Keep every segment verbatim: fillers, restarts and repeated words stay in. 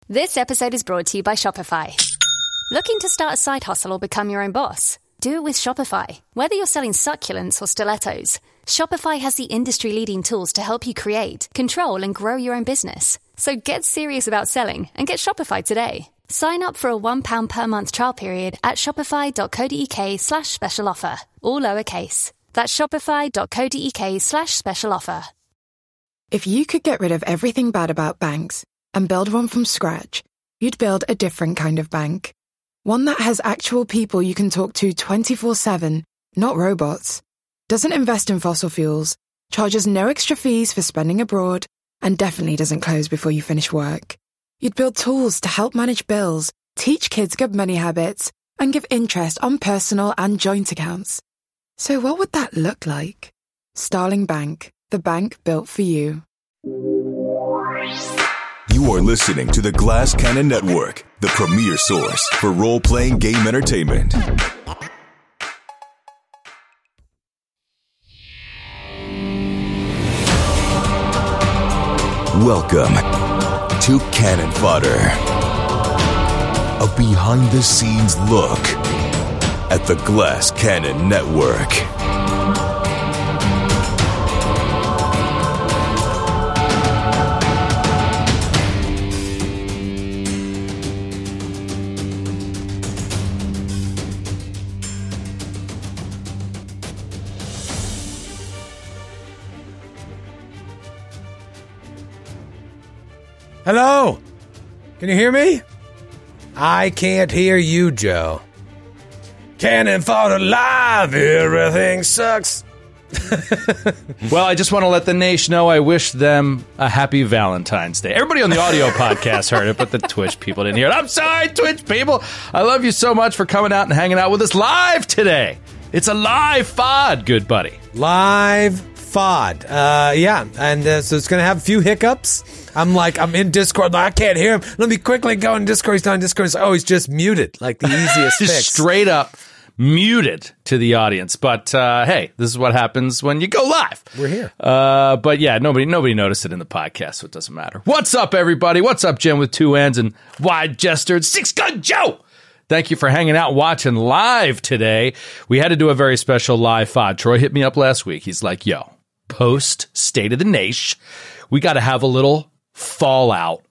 This episode is brought to you by Shopify. Looking to start a side hustle or become your own boss? Do it with Shopify. Whether you're selling succulents or stilettos, Shopify has the industry-leading tools to help you create, control, and grow your own business. So get serious about selling and get Shopify today. Sign up for a one pound per month trial period at shopify.co.uk slash special offer, all lowercase. That's shopify.co.uk slash special offer. If you could get rid of everything bad about banks and build one from scratch, you'd build a different kind of bank. One that has actual people you can talk to twenty-four seven, not robots. Doesn't invest in fossil fuels, charges no extra fees for spending abroad, and definitely doesn't close before you finish work. You'd build tools to help manage bills, teach kids good money habits, and give interest on personal and joint accounts. So what would that look like? Starling Bank, the bank built for you. You are listening to the Glass Cannon Network, the premier source for role-playing game entertainment. Welcome to Cannon Fodder, a behind-the-scenes look at the Glass Cannon Network. Hello? Can you hear me? I can't hear you, Joe. Cannon Fodder live, everything sucks. Well, I just want to let the nation know I wish them a happy Valentine's Day. Everybody on the audio podcast heard it, but the Twitch people didn't hear it. I'm sorry, Twitch people. I love you so much for coming out and hanging out with us live today. It's a live F O D, good buddy. Live F O D. Uh, yeah, and uh, so it's going to have a few hiccups. I'm like, I'm in Discord. Like, I can't hear him. Let me quickly go in Discord. He's not in Discord. He's, oh, he's just muted. Like the easiest Just fix. straight up muted to the audience. But uh, hey, this is what happens when you go live. We're here. Uh, but yeah, nobody nobody noticed it in the podcast, so it doesn't matter. What's up, everybody? What's up, Jim with two N's and Wide Jester and Six Gun Joe? Thank you for hanging out and watching live today. We had to do a very special live F O D. Troy hit me up last week. He's like, yo, post State of the Nation, we got to have a little Fallout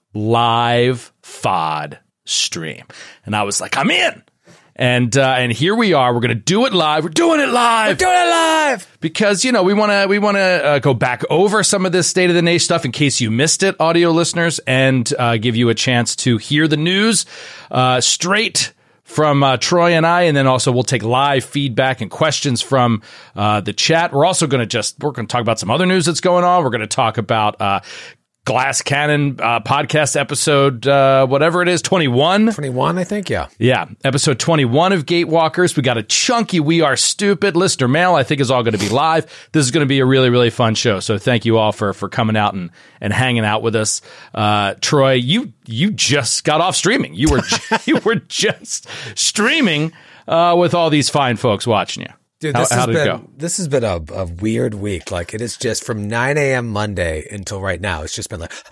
live F O D stream. And I was like, I'm in. And uh, and here we are. We're going to do it live. We're doing it live. We're doing it live. Because, you know, we want to we want to uh, go back over some of this State of the Nation stuff in case you missed it, audio listeners, and uh, give you a chance to hear the news uh, straight from uh, Troy and I, and then also we'll take live feedback and questions from uh, the chat. We're also going to just, we're going to talk about some other news that's going on. We're going to talk about uh, Glass Cannon uh, podcast episode, uh, whatever it is, twenty-one. twenty-one, I think, yeah. Yeah, episode twenty-one of Gatewalkers. We got a chunky We Are Stupid listener mail, I think is all going to be live. This is going to be a really, really fun show. So thank you all for for coming out and, and hanging out with us. Uh, Troy, you you just got off streaming. You were you were just streaming uh, with all these fine folks watching you. Dude, how, this, how has did been, it go? this has been a, a weird week. Like, it is just from nine a.m. Monday until right now. It's just been like,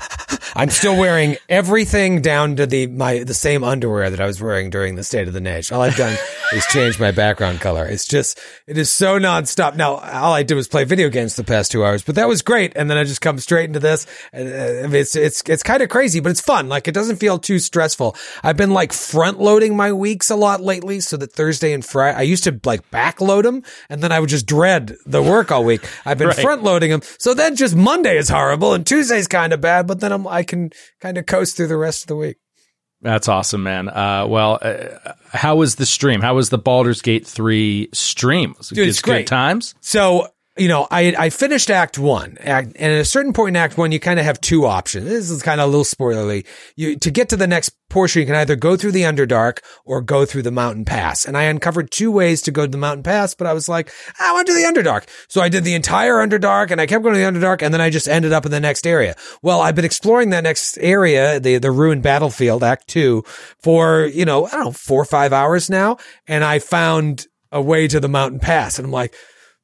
I'm still wearing everything down to the my the same underwear that I was wearing during the State of the Nation. All I've done is change my background color. It's just, it is so nonstop. Now, all I did was play video games the past two hours, but that was great. And then I just come straight into this. And uh, it's it's it's kind of crazy, but it's fun. Like, it doesn't feel too stressful. I've been like front loading my weeks a lot lately, so that Thursday and Friday, I used to like back load them, and then I would just dread the work all week. I've been right. front loading them, so then just Monday is horrible and Tuesday's kind of bad, but then I'm, I can kind of coast through the rest of the week. That's awesome, man. Uh, well, uh, how was the stream? How was the Baldur's Gate three stream? Was it Dude, it's good great. times? So, you know, I I finished Act One, act, and at a certain point in Act One, you kind of have two options. This is kind of a little spoilerly. You to get to the next portion, you can either go through the Underdark or go through the Mountain Pass. And I uncovered two ways to go to the Mountain Pass, but I was like, I want to do the Underdark. So I did the entire Underdark, and I kept going to the Underdark, and then I just ended up in the next area. Well, I've been exploring that next area, the the ruined battlefield, Act Two, for, you know, I don't know, four or five hours now, and I found a way to the Mountain Pass, and I'm like,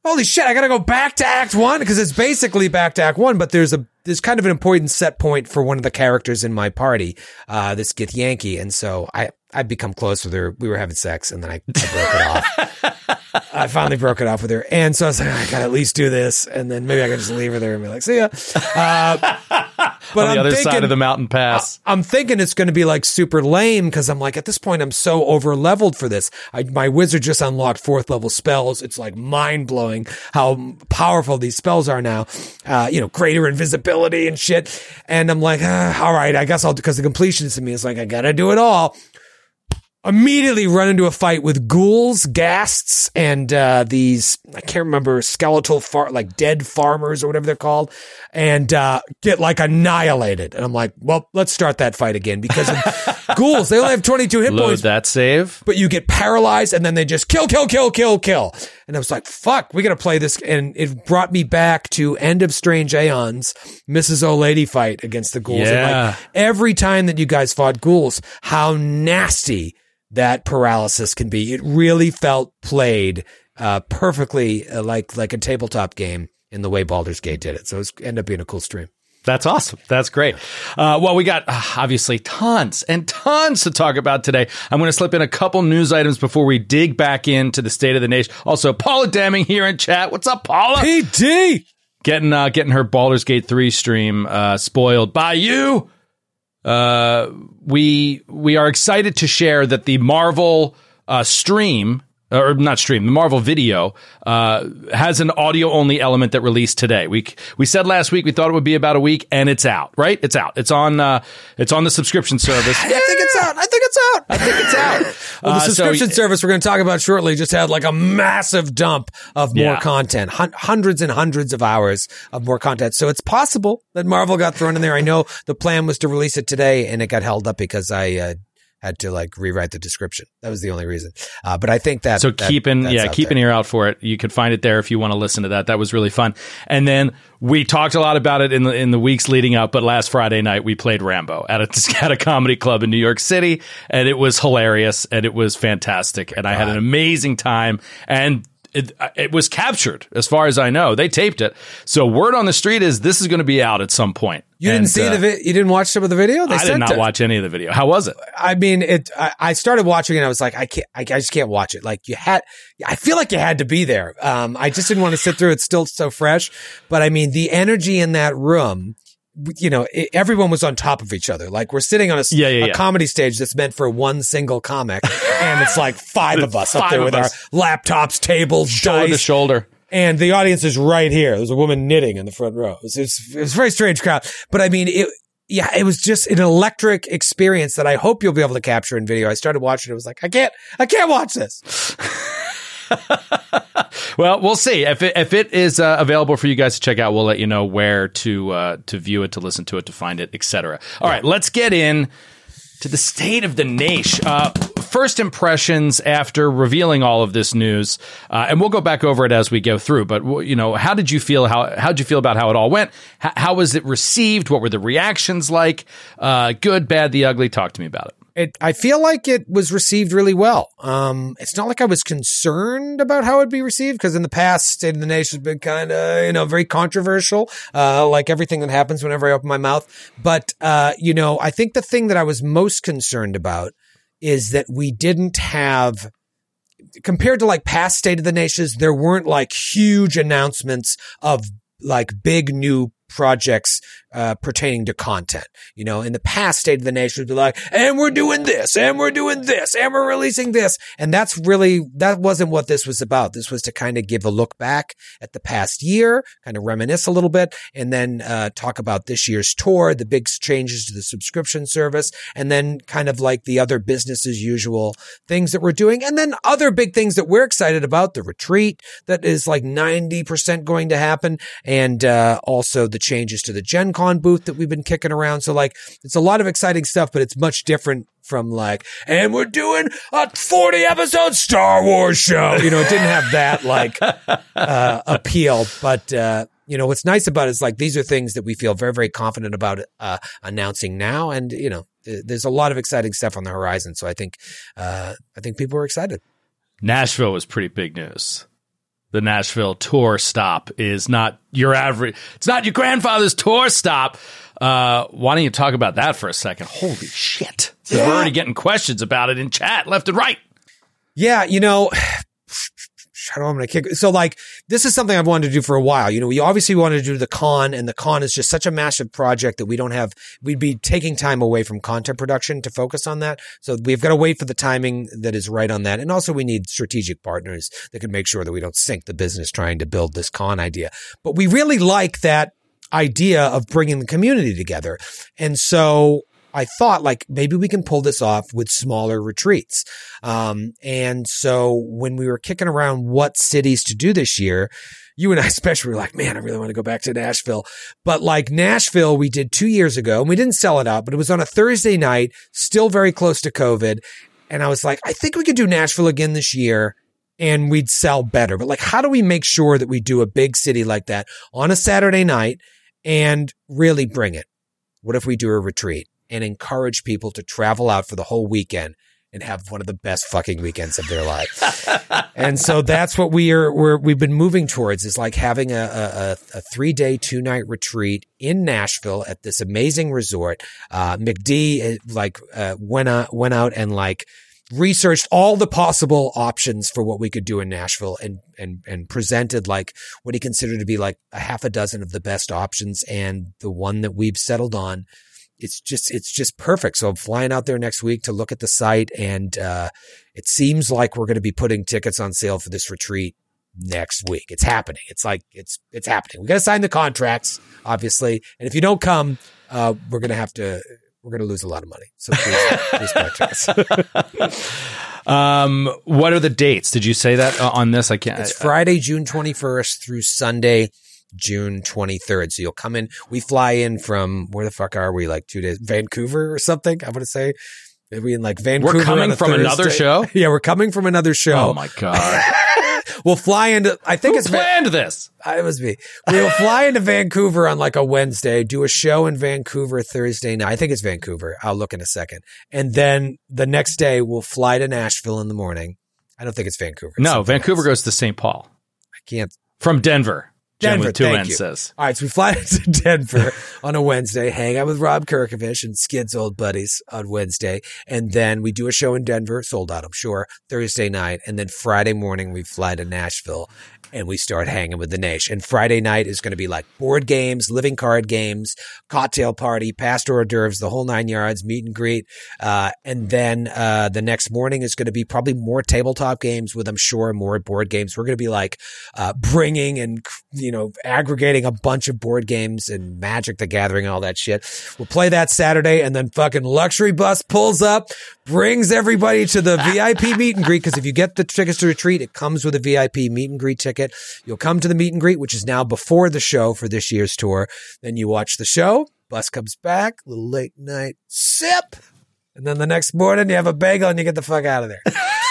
holy shit, I got to go back to Act One because it's basically back to Act One, but there's a there's kind of an important set point for one of the characters in my party, uh, this Githyanki, and so I I'd become close with her. We were having sex, and then I, I broke it off. I finally broke it off with her, and so I was like, I gotta at least do this, and then maybe I can just leave her there and be like, see ya. Uh, But on the I'm other thinking, side of the mountain pass. I, I'm thinking it's going to be like super lame because I'm like, at this point, I'm so over leveled for this. I, my wizard just unlocked fourth level spells. It's like mind blowing how powerful these spells are now. Uh, you know, greater invisibility and shit. And I'm like, ah, all right, I guess I'll, because the completionist in me is like, I got to do it all. Immediately run into a fight with ghouls, ghasts, and uh, these, I can't remember, skeletal, far, like dead farmers or whatever they're called, and uh, get like annihilated. And I'm like, well, let's start that fight again because of ghouls, they only have twenty-two hit Load points. that save. But you get paralyzed and then they just kill, kill, kill, kill, kill. And I was like, fuck, we got to play this. And it brought me back to End of Strange Aeons, Missus O'Lady fight against the ghouls. Yeah. And like every time that you guys fought ghouls, how nasty that paralysis can be. It really felt played uh, perfectly uh, like like a tabletop game in the way Baldur's Gate did it. So it ended up being a cool stream. That's awesome. That's great. Uh, well, we got uh, obviously tons and tons to talk about today. I'm going to slip in a couple news items before we dig back into the state of the nation. Also, Paula Deming here in chat. What's up, Paula? P D! Getting, uh, getting her Baldur's Gate three stream uh, spoiled by you. Uh, we we are excited to share that the Marvel uh, stream, or not stream, the Marvel video uh, has an audio only element that released today. We we said last week we thought it would be about a week, and it's out. Right? It's out. It's on. Uh, it's on the subscription service. I think it's out. I think it's out. I think it's out. Well, the Uh, so- subscription service we're going to talk about shortly just had like a massive dump of more Yeah. content, Hun- hundreds and hundreds of hours of more content. So it's possible that Marvel got thrown in there. I know the plan was to release it today, and it got held up because I uh, had to like rewrite the description. That was the only reason. Uh, but I think that So that, keep an that's yeah, out keep there. an ear out for it. You could find it there if you want to listen to that. That was really fun. And then we talked a lot about it in the in the weeks leading up. But last Friday night we played Rambo at a at a comedy club in New York City, and it was hilarious and it was fantastic. And I had an amazing time. And it, it was captured, as far as I know. They taped it. So word on the street is this is going to be out at some point. You And, didn't see uh, the vi- you didn't watch some of the video? They I did sent not it. watch any of the video. How was it? I mean, it. I, I started watching it. And I was like, I can't. I, I just can't watch it. Like you had. I feel like you had to be there. Um, I just didn't want to sit through. It's still so fresh. But I mean, the energy in that room. You know, it, everyone was on top of each other. Like we're sitting on a, Yeah, yeah, a yeah. comedy stage that's meant for one single comic, and it's like five of us up Five there of with us. our laptops, tables, Shoulder to dice. shoulder. And the audience is right here. There's a woman knitting in the front row. It was, it was, it was a very strange crowd. But I mean, it, yeah, it was just an electric experience that I hope you'll be able to capture in video. I started watching it. I was like, I can't, I can't watch this. Well, we'll see. If it, if it is uh, available for you guys to check out, we'll let you know where to uh, to view it, to listen to it, to find it, et cetera. All right, let's get in to the state of the nation. Uh, first impressions after revealing all of this news, uh, and we'll go back over it as we go through. But you know, how did you feel? How how did you feel about how it all went? How, how was it received? What were the reactions like? Uh, good, bad, the ugly. Talk to me about it. It, I feel like it was received really well. Um, it's not like I was concerned about how it'd be received because in the past, State of the Nation has been kind of, you know, very controversial, uh, like everything that happens whenever I open my mouth. But, uh, you know, I think the thing that I was most concerned about is that we didn't have, compared to like past State of the Nations, there weren't like huge announcements of like big new projects uh, pertaining to content. You know, in the past, State of the Nation would be like, and we're doing this, and we're doing this, and we're releasing this. And that's really, that wasn't what this was about. This was to kind of give a look back at the past year, kind of reminisce a little bit, and then uh, talk about this year's tour, the big changes to the subscription service, and then kind of like the other business as usual things that we're doing. And then other big things that we're excited about, the retreat that is like ninety percent going to happen, and uh, also the changes to the Gen Con booth that we've been kicking around. So like, it's a lot of exciting stuff, but it's much different from like, and we're doing a forty episode Star Wars show. You know, it didn't have that like uh, appeal, but uh, you know, what's nice about it is like, these are things that we feel very, very confident about uh, announcing now. And, you know, th- there's a lot of exciting stuff on the horizon. So I think, uh, I think people are excited. Nashville was pretty big news. the Nashville tour stop is not your average. It's not your grandfather's tour stop. Uh, why don't you talk about that for a second? Holy shit. Yeah. We're already getting questions about it in chat left and right. Yeah, you know, I don't know, I'm going to kick. So like, this is something I've wanted to do for a while. You know, we obviously wanted to do the con, and the con is just such a massive project that we don't have, we'd be taking time away from content production to focus on that. So we've got to wait for the timing that is right on that. And also we need strategic partners that can make sure that we don't sink the business trying to build this con idea. But we really like that idea of bringing the community together. And so I thought like maybe we can pull this off with smaller retreats. Um, and so when we were kicking around what cities to do this year, you and I especially were like, man, I really want to go back to Nashville. But like Nashville, we did two years ago and we didn't sell it out, but it was on a Thursday night, still very close to COVID. And I was like, I think we could do Nashville again this year and we'd sell better. But like, how do we make sure that we do a big city like that on a Saturday night and really bring it? What if we do a retreat and encourage people to travel out for the whole weekend and have one of the best fucking weekends of their life? And so that's what we are, we're, we've been moving towards, is like having a, a, a three day, two night retreat in Nashville at this amazing resort. Uh, McD like, uh, went out, went out and like researched all the possible options for what we could do in Nashville and, and, and presented like what he considered to be like a half a dozen of the best options. And the one that we've settled on, It's just, it's just perfect. So I'm flying out there next week to look at the site, and uh, it seems like we're going to be putting tickets on sale for this retreat next week. It's happening. It's like, it's, it's happening. We got to sign the contracts, obviously. And if you don't come, uh, we're going to have to, we're going to lose a lot of money. So please, please contact us. Um, what are the dates? Did you say that on this? I can't. It's Friday, June twenty-first through Sunday, June twenty-third. So you'll come in. We fly in from, where the fuck are we? Like two days, Vancouver or something, I want to say. Are we in like Vancouver? We're coming from Thursday? Another show? Yeah, we're coming from another show. Oh my God. We'll fly into, I think Who it's planned Va- this. It was me. We'll fly into Vancouver on like a Wednesday, do a show in Vancouver Thursday night. I think it's Vancouver. I'll look in a second. And then the next day we'll fly to Nashville in the morning. I don't think it's Vancouver. It's no, Vancouver else. goes to Saint Paul. I can't. From Denver. Denver, with two thank N's you. Says. All right, so we fly to Denver on a Wednesday, hang out with Rob Kirkovich and Skid's old buddies on Wednesday, and then we do a show in Denver, sold out, I'm sure, Thursday night, and then Friday morning we fly to Nashville, and we start hanging with the Nash. And Friday night is going to be like board games, living card games, cocktail party, past hors d'oeuvres, the whole nine yards, meet and greet, uh, and then uh, the next morning is going to be probably more tabletop games with, I'm sure, more board games. We're going to be like uh, bringing and, you know, aggregating a bunch of board games and Magic the Gathering and all that shit. We'll play that Saturday, and then fucking luxury bus pulls up, brings everybody to the V I P meet and greet, because if you get the tickets to retreat, it comes with a V I P meet and greet ticket. You'll come to the meet and greet, which is now before the show for this year's tour. Then you watch the show, bus comes back, little late night sip, and then the next morning you have a bagel and you get the fuck out of there.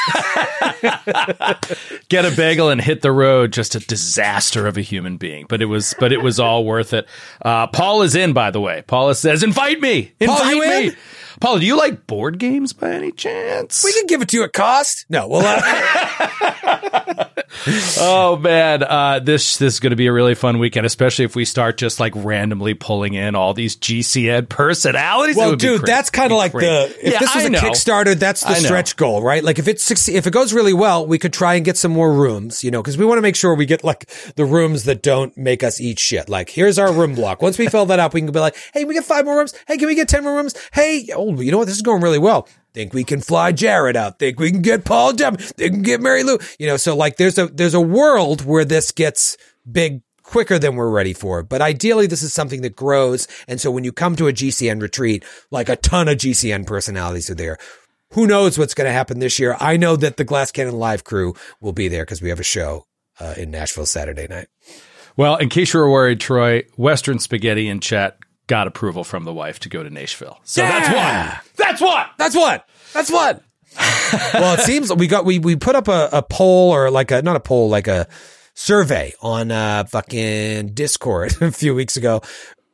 Get a bagel and hit the road. Just a disaster of a human being, but it was, but it was all worth it. Uh, Paul is in, by the way. Paula says, invite me, invite Paul, you me. in? Paul, do you like board games by any chance? We can give it to you at cost. No, well, uh- oh man, uh, this this is going to be a really fun weekend, especially if we start just like randomly pulling in all these G C N personalities. Well, dude, that's kind of like the, if yeah, this was I a know. Kickstarter, that's the stretch goal, right? Like if it succeed, if it goes really well, we could try and get some more rooms, you know, because we want to make sure we get like the rooms that don't make us eat shit. Like here's our room block. Once we fill that up, we can be like, hey, we get five more rooms. Hey, can we get ten more rooms? Hey, oh, you know what? This is going really well. Think we can fly Jared out. Think we can get Paul Dem. Think we can get Mary Lou. You know, so like there's a, there's a world where this gets big quicker than we're ready for. But ideally, this is something that grows. And so when you come to a G C N retreat, like a ton of G C N personalities are there. Who knows what's going to happen this year? I know that the Glass Cannon Live crew will be there because we have a show uh, in Nashville Saturday night. Well, in case you were worried, Troy, Western Spaghetti in chat got approval from the wife to go to Nashville. So yeah! that's one. That's one. That's one. That's one. Well, it seems we got, we, we put up a, a poll or like a, not a poll, like a survey on uh fucking Discord a few weeks ago.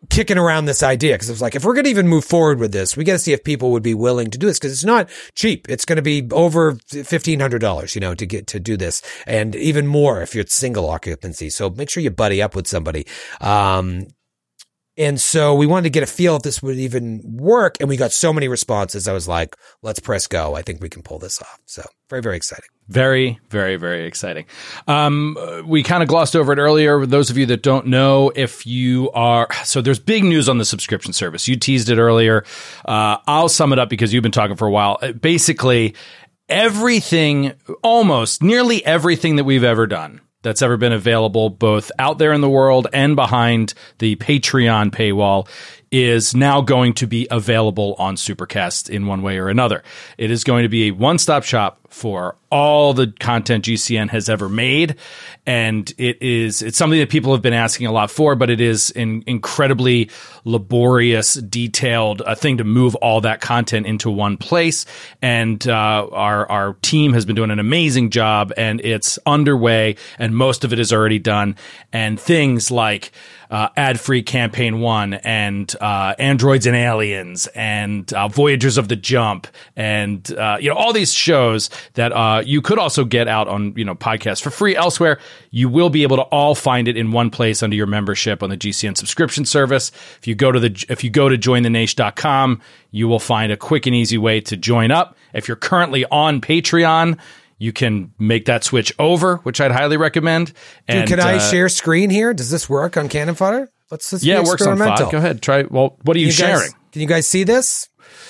kicking around this idea because it was like, if we're going to even move forward with this, we got to see if people would be willing to do this because it's not cheap. It's going to be over fifteen hundred dollars, you know, to get to do this, and even more if you're single occupancy. So make sure you buddy up with somebody. Um, and so we wanted to get a feel if this would even work, and we got so many responses. I was like, let's press go. I think we can pull this off. So very, very exciting. Very, very, very exciting. Um, we kind of glossed over it earlier. Those of you that don't know, if you are, so there's big news on the subscription service. You teased it earlier. Uh, I'll sum it up because you've been talking for a while. Basically, everything, almost nearly everything that we've ever done that's ever been available, both out there in the world and behind the Patreon paywall, is now going to be available on Supercast in one way or another. It is going to be a one-stop shop for all the content G C N has ever made, and it is it's something that people have been asking a lot for, but it is an incredibly laborious, detailed uh, thing to move all that content into one place. And uh, our our team has been doing an amazing job, and it's underway, and most of it is already done. And things like Uh, ad-free campaign one and uh, Androids and Aliens and uh, Voyagers of the Jump and uh, you know, all these shows that uh, you could also get out on, you know, podcasts for free elsewhere. You will be able to all find it in one place under your membership on the G C N subscription service. If you go to the if you go to join the nation dot com, you will find a quick and easy way to join up. If you're currently on Patreon, you can make that switch over, which I'd highly recommend. And, Dude, can I uh, share screen here? Does this work on Cannon Fodder? Let's just yeah, be it works on F O D. Go ahead, try. Well, what are you, you sharing? Guys, can you guys see this?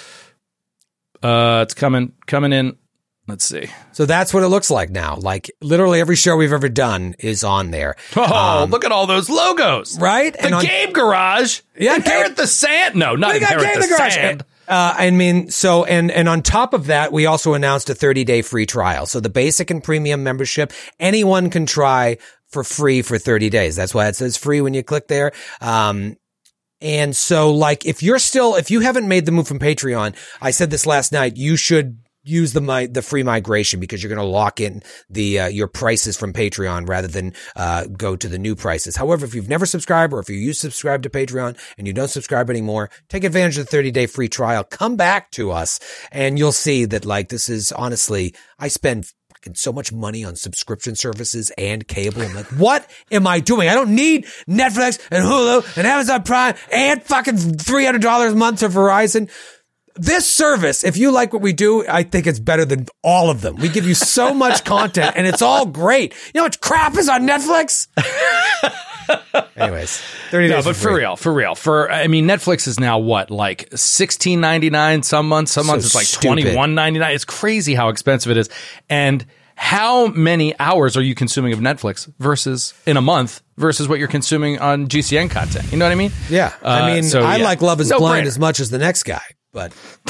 Uh, it's coming coming in. Let's see. So that's what it looks like now. Like literally every show we've ever done is on there. Oh, um, look at all those logos, right? The and on, Game Garage. Yeah, Inherit the Sand. No, not we got Inherit Game the Garage. Sand. Uh, I mean, so, and, and on top of that, we also announced a thirty day free trial. So the basic and premium membership, anyone can try for free for thirty days. That's why it says free when you click there. Um, and so like, if you're still, if you haven't made the move from Patreon, I said this last night, you should use the my, the free migration because you're going to lock in the uh, your prices from Patreon rather than uh, go to the new prices. However, if you've never subscribed or if you used to subscribe to Patreon and you don't subscribe anymore, take advantage of the thirty day free trial. Come back to us and you'll see that like this is honestly, I spend fucking so much money on subscription services and cable. I'm like, what am I doing? I don't need Netflix and Hulu and Amazon Prime and fucking three hundred dollars a month to Verizon. This service, if you like what we do, I think it's better than all of them. We give you so much content and it's all great. You know how much crap is on Netflix? Anyways, thirty days. No, but for, for real, for real. For I mean, Netflix is now what, like sixteen ninety-nine some months, some so months it's like stupid. twenty-one ninety-nine. It's crazy how expensive it is. And how many hours are you consuming of Netflix versus in a month versus what you're consuming on G C N content? You know what I mean? Yeah. Uh, I mean, so, I yeah. like Love is No Blind brainer. as much as the next guy, but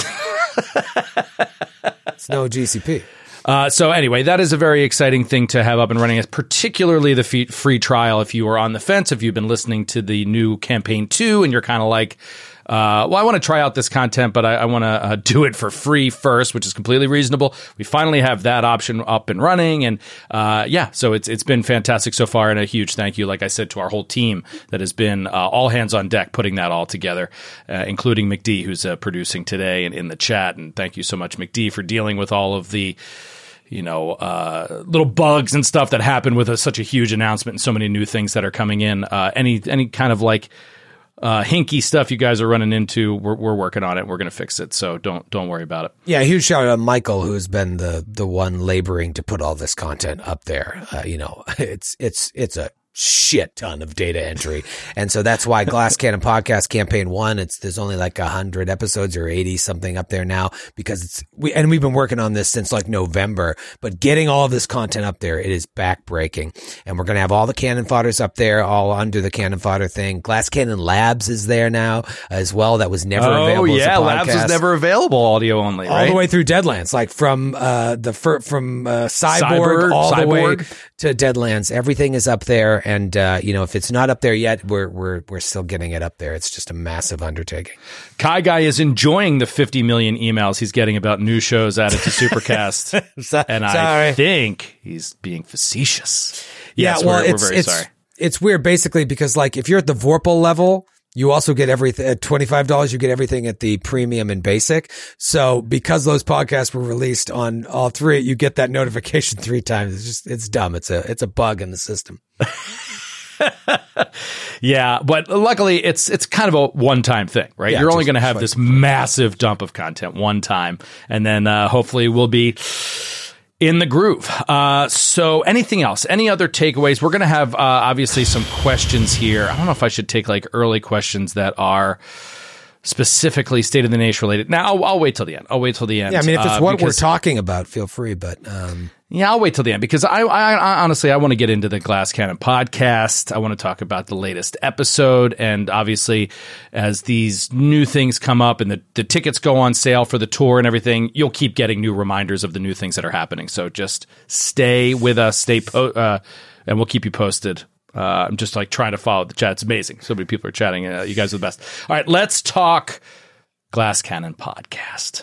it's no G C P. Uh, so anyway, that is a very exciting thing to have up and running, particularly the fee- free trial. If you are on the fence, if you've been listening to the new campaign two and you're kind of like, uh, well, I want to try out this content, but I, I want to uh, do it for free first, which is completely reasonable. We finally have that option up and running. And uh, yeah, so it's it's been fantastic so far. And a huge thank you, like I said, to our whole team that has been uh, all hands on deck putting that all together, uh, including McD, who's uh, producing today and in the chat. And thank you so much, McD, for dealing with all of the you know, uh, little bugs and stuff that happen with a, such a huge announcement and so many new things that are coming in. Uh, any any kind of like uh, hinky stuff you guys are running into, we're, we're working on it. We're going to fix it. So don't don't worry about it. Yeah, huge shout out to Michael, who's been the the one laboring to put all this content up there. Uh, you know, it's it's it's a shit ton of data entry. And so that's why Glass Cannon Podcast Campaign One, it's, there's only like a hundred episodes or eighty something up there now because it's, we, and we've been working on this since like November, but getting all of this content up there, it is backbreaking. And we're going to have all the Cannon Fodders up there, all under the Cannon Fodder thing. Glass Cannon Labs is there now as well. That was never oh, available. Oh yeah. as a Labs was podcast. never available audio only, all right? the way through Deadlands, like from, uh, the, fir- from, uh, Cyborg, Cyborg, all the Cyborg. way to Deadlands. Everything is up there. And, uh, you know, if it's not up there yet, we're, we're, we're still getting it up there. It's just a massive undertaking. Kai Guy is enjoying the fifty million emails he's getting about new shows added to Supercast. So, and I sorry. think he's being facetious. Yeah, Yes, well, we're, it's, we're very it's, sorry. It's weird basically because like if you're at the Vorpal level, You also get everything at twenty-five dollars. You get everything at the premium and basic. So because those podcasts were released on all three, you get that notification three times. It's just, it's dumb. It's a, it's a bug in the system. Yeah, but luckily it's it's kind of a one-time thing, right? Yeah, You're only just- going to have this massive dump of content one time, and then uh, hopefully we'll be in the groove. Uh, so anything else? Any other takeaways? We're going to have uh, obviously some questions here. I don't know if I should take like early questions that are specifically State of the Nation related. Now, I'll, I'll wait till the end. I'll wait till the end. Yeah, I mean, if it's uh, what because- we're talking about, feel free. But um, Yeah, I'll wait till the end because I, I, I honestly, I want to get into the Glass Cannon podcast. I want to talk about the latest episode. And obviously, as these new things come up and the, the tickets go on sale for the tour and everything, you'll keep getting new reminders of the new things that are happening. So just stay with us, stay, po- uh, and we'll keep you posted. Uh, I'm just like trying to follow the chat. It's amazing. So many people are chatting. Uh, you guys are the best. All right, let's talk Glass Cannon podcast.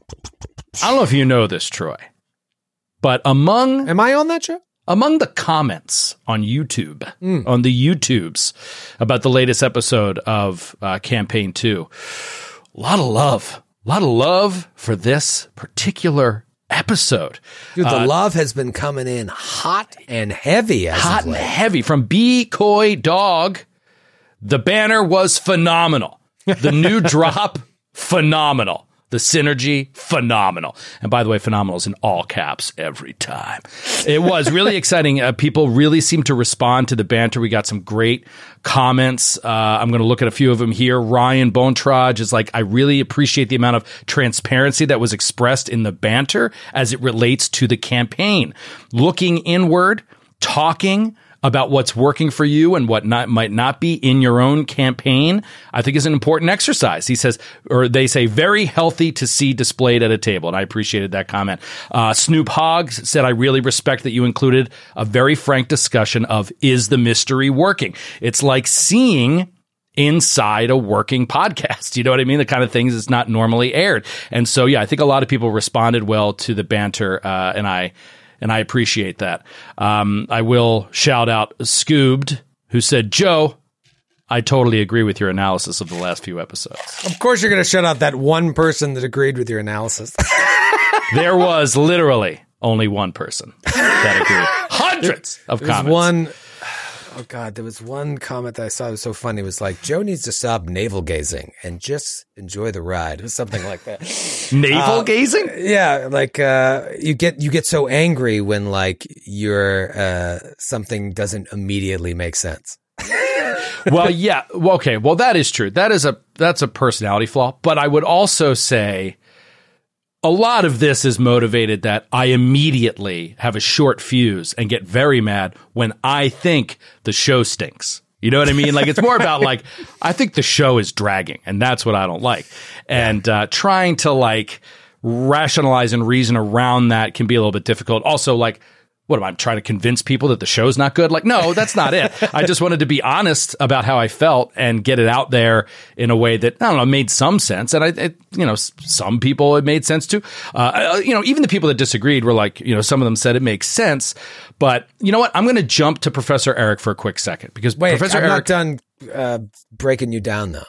I don't know if you know this, Troy. But among am I on that show? Among the comments on YouTube, Mm. on the YouTubes about the latest episode of uh, Campaign two, a lot of love, a lot of love for this particular episode. Dude, the Uh, love has been coming in hot and heavy. As hot of and late. heavy from B. Coy Dog. The banner was phenomenal. The new drop, phenomenal. The synergy, phenomenal. And by the way, phenomenal is in all caps every time. It was really exciting. Uh, people really seemed to respond to the banter. We got some great comments. Uh, I'm going to look at a few of them here. Ryan Bontrage is like, I really appreciate the amount of transparency that was expressed in the banter as it relates to the campaign. Looking inward, talking about what's working for you and what not, might not be in your own campaign, I think is an important exercise. He says, or they say, very healthy to see displayed at a table. And I appreciated that comment. Uh, Snoop Hoggs said, I really respect that you included a very frank discussion of, is the mystery working? It's like seeing inside a working podcast. You know what I mean? The kind of things that's not normally aired. And so, yeah, I think a lot of people responded well to the banter. Uh, and I, And I appreciate that. Um, I will shout out Scoobed, who said, Joe, I totally agree with your analysis of the last few episodes. Of course, you're going to shout out that one person that agreed with your analysis. There was literally only one person that agreed. Hundreds of There was comments. one. Oh God, there was one comment that I saw that was so funny. It was like, Joe needs to stop navel gazing and just enjoy the ride. It was something like that. Navel Uh, gazing? Yeah, like uh, you get you get so angry when like your uh, something doesn't immediately make sense. Well, yeah. Well, okay. Well, that is true. That is a that's a personality flaw. But I would also say a lot of this is motivated that I immediately have a short fuse and get very mad when I think the show stinks. You know what I mean? Like, it's more about like, I think the show is dragging, and that's what I don't like. And uh, trying to like rationalize and reason around that can be a little bit difficult. Also, like, what am I trying to convince people that the show's not good? Like, no, that's not it. I just wanted to be honest about how I felt and get it out there in a way that, I don't know, made some sense. And I, it, you know, some people it made sense to. Uh, you know, even the people that disagreed were like, you know, some of them said it makes sense. But you know what? I'm going to jump to Professor Eric for a quick second because Wait, Professor I'm Eric. not done uh, breaking you down though.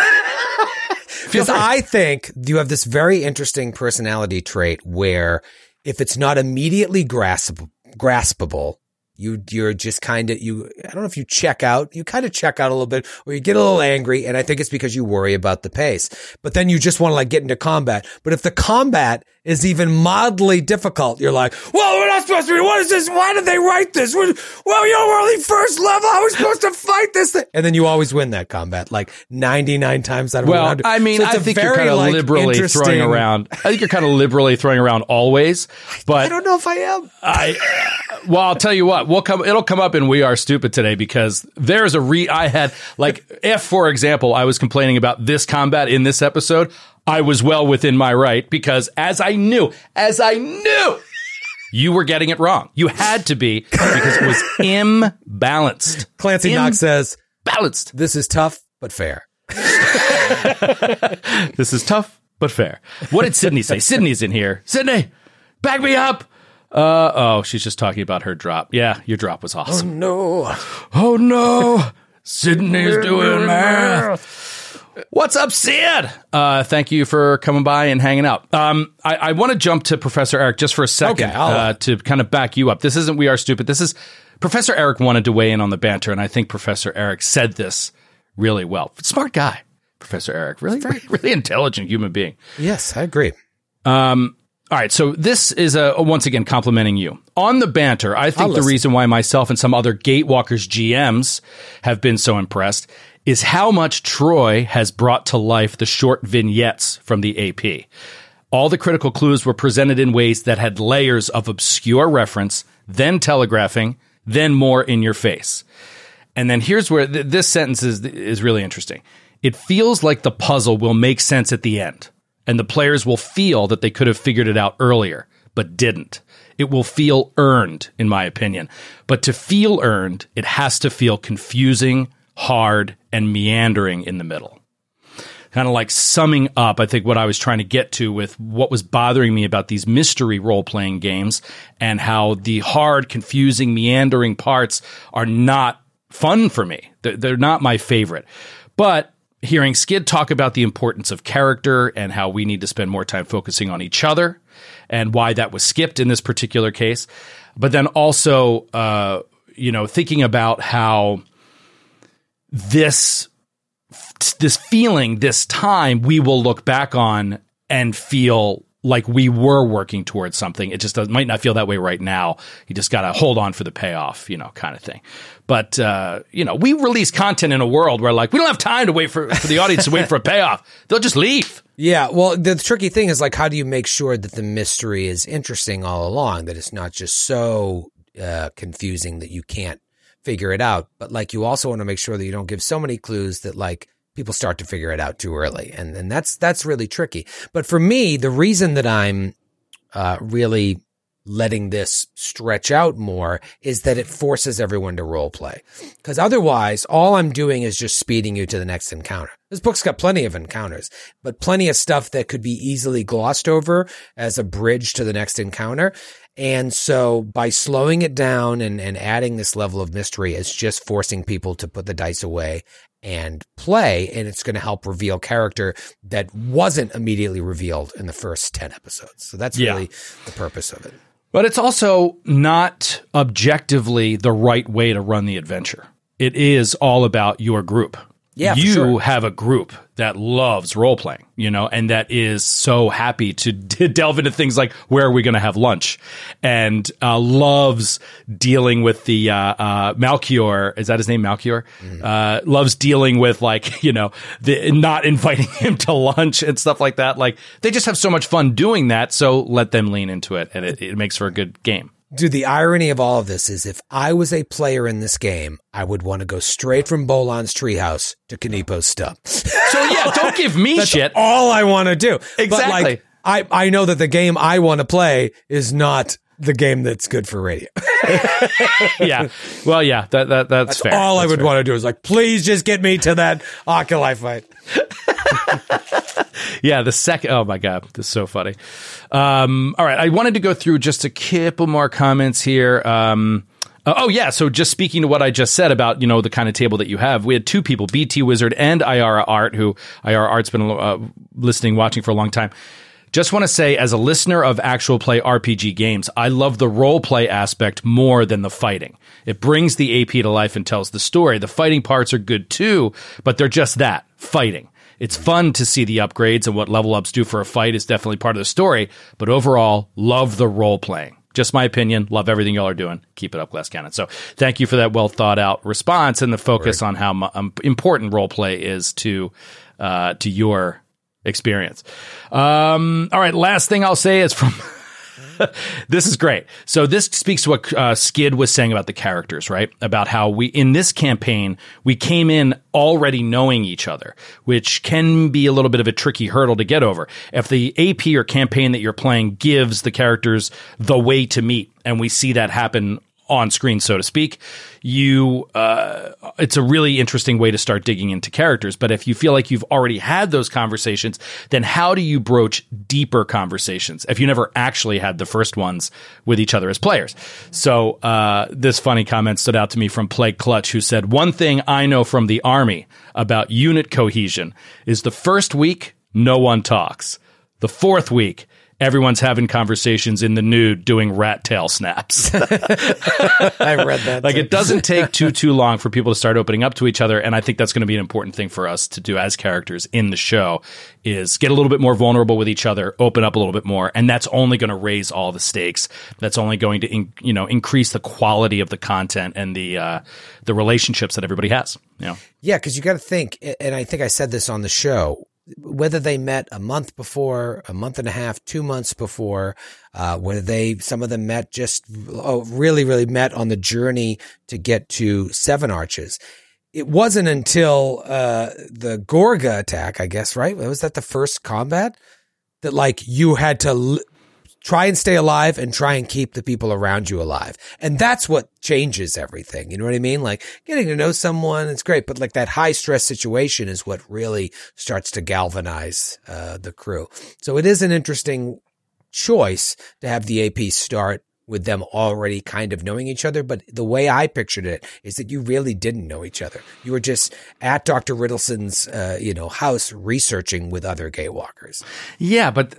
Because I think you have this very interesting personality trait where if it's not immediately graspable, graspable, you, you're just kind of, you, I don't know if you check out, you kind of check out a little bit or you get a little angry. And I think it's because you worry about the pace, but then you just want to like get into combat. But if the combat is even mildly difficult, you're like, well, we're not supposed to be, what is this? Why did they write this? Well, you know, we're only first level. How are we supposed to fight this thing? And then you always win that combat, like ninety-nine times out of Well, one hundred. I mean, So it's I a think you're very, kind of like, liberally interesting- throwing around. I think you're kind of liberally throwing around always. But I don't know if I am. I, well, I'll tell you what, we'll come, it'll come up in We Are Stupid today because there's a re, I had, like, if, for example, I was complaining about this combat in this episode, I was well within my right because as I knew, as I knew, you were getting it wrong. You had to be because it was imbalanced. Clancy Im- Knox says, Balanced. this is tough, but fair. This is tough, but fair. What did Sydney say? Sydney's in here. Sydney, back me up. Uh, oh, she's just talking about her drop. Yeah, your drop was awesome. No. Oh, no. Sydney's doing math. What's up, Sid? Uh, thank you for coming by and hanging out. Um, I, I want to jump to Professor Eric just for a second okay, uh, to kind of back you up. This isn't We Are Stupid. This is Professor Eric wanted to weigh in on the banter, and I think Professor Eric said this really well. Smart guy, Professor Eric. Really, really intelligent human being. Yes, I agree. Um, all right, so this is a, a once again complimenting you on the banter. I think I'll the listen. reason why myself and some other Gatewalkers G Ms have been so impressed is how much Troy has brought to life the short vignettes from the A P. All the critical clues were presented in ways that had layers of obscure reference, then telegraphing, then more in your face. And then here's where th- this sentence is, is really interesting. It feels like the puzzle will make sense at the end, and the players will feel that they could have figured it out earlier, but didn't. It will feel earned, in my opinion. But to feel earned, it has to feel confusing, hard, and meandering in the middle. Kind of like summing up, I think, what I was trying to get to with what was bothering me about these mystery role-playing games and how the hard, confusing, meandering parts are not fun for me. They're, they're not my favorite. But hearing Skid talk about the importance of character and how we need to spend more time focusing on each other and why that was skipped in this particular case, but then also, uh, you know, thinking about how this this feeling, this time, we will look back on and feel like we were working towards something. It just does, might not feel that way right now. You just got to hold on for the payoff, you know, kind of thing. But, uh, you know, we release content in a world where, like, we don't have time to wait for, for the audience to wait for a payoff. They'll just leave. Yeah, well, the tricky thing is, like, how do you make sure that the mystery is interesting all along, that it's not just so uh, confusing that you can't figure it out, but like you also want to make sure that you don't give so many clues that like people start to figure it out too early, and and that's that's really tricky. But for me, the reason that I'm uh, really letting this stretch out more is that it forces everyone to role play, because otherwise, all I'm doing is just speeding you to the next encounter. This book's got plenty of encounters, but plenty of stuff that could be easily glossed over as a bridge to the next encounter. And so by slowing it down and, and adding this level of mystery, it's just forcing people to put the dice away and play. And it's going to help reveal character that wasn't immediately revealed in the first ten episodes. So that's Yeah. really the purpose of it. But it's also not objectively the right way to run the adventure. It is all about your group. Yeah, for you sure. have a group that loves role playing, you know, and that is so happy to d- delve into things like where are we going to have lunch, and uh, loves dealing with the uh, uh, Malchior. Is that his name, Malchior? Mm. Uh, loves dealing with, like, you know, the not inviting him to lunch and stuff like that. Like, they just have so much fun doing that. So let them lean into it, and it, it makes for a good game. Dude, the irony of all of this is if I was a player in this game, I would want to go straight from Bolan's treehouse to Kanipo's stub. So yeah, don't give me That's shit. all I want to do. Exactly. But like, I, I know that the game I want to play is not the game that's good for radio. Yeah. Well, yeah, that, that that's, That's fair. all That's I would fair. want to do is like, please just get me to that Oculi fight. Yeah, the second. Oh my god, this is so funny. Um, all right, I wanted to go through just a couple more comments here. Um, uh, oh yeah, so just speaking to what I just said about, you know, the kind of table that you have, we had two people, B T Wizard and Iara Art, who Iara Art's been uh, listening, watching for a long time. Just want to say, as a listener of actual play R P G games, I love the role play aspect more than the fighting. It brings the A P to life and tells the story. The fighting parts are good too, but they're just that, fighting. It's fun to see the upgrades, and what level ups do for a fight is definitely part of the story, but overall, love the role playing. Just my opinion. Love everything y'all are doing. Keep it up, Glass Cannon. So thank you for that well thought out response and the focus on how um, important role play is to uh, to your experience. Um, all right, last thing I'll say is from this is great. So this speaks to what uh, Skid was saying about the characters, right? About how we, in this campaign, we came in already knowing each other, which can be a little bit of a tricky hurdle to get over. If the A P or campaign that you're playing gives the characters the way to meet, and we see that happen on screen, so to speak, you uh, it's a really interesting way to start digging into characters. But if you feel like you've already had those conversations, then how do you broach deeper conversations if you never actually had the first ones with each other as players? So uh, this funny comment stood out to me from Plague Clutch, who said, "One thing I know from the Army about unit cohesion is the first week, no one talks. The fourth week, everyone's having conversations in the nude doing rat tail snaps." I read that. Like, too. it doesn't take too, too long for people to start opening up to each other. And I think that's going to be an important thing for us to do as characters in the show, is get a little bit more vulnerable with each other, open up a little bit more. And that's only going to raise all the stakes. That's only going to, in, you know, increase the quality of the content and the, uh, the relationships that everybody has. You know? Yeah. Cause you got to think, and I think I said this on the show, whether they met a month before, a month and a half, two months before, uh, whether they, some of them met just, oh, really, really met on the journey to get to Seven Arches. It wasn't until, uh, the Gorga attack, I guess, right? Was that the first combat that like you had to l- try and stay alive and try and keep the people around you alive. And that's what changes everything. You know what I mean? Like getting to know someone, it's great, but like that high stress situation is what really starts to galvanize uh, the crew. So it is an interesting choice to have the A P start with them already kind of knowing each other. But the way I pictured it is that you really didn't know each other. You were just at Doctor Riddleson's, uh, you know, house researching with other Gaywalkers. Yeah, but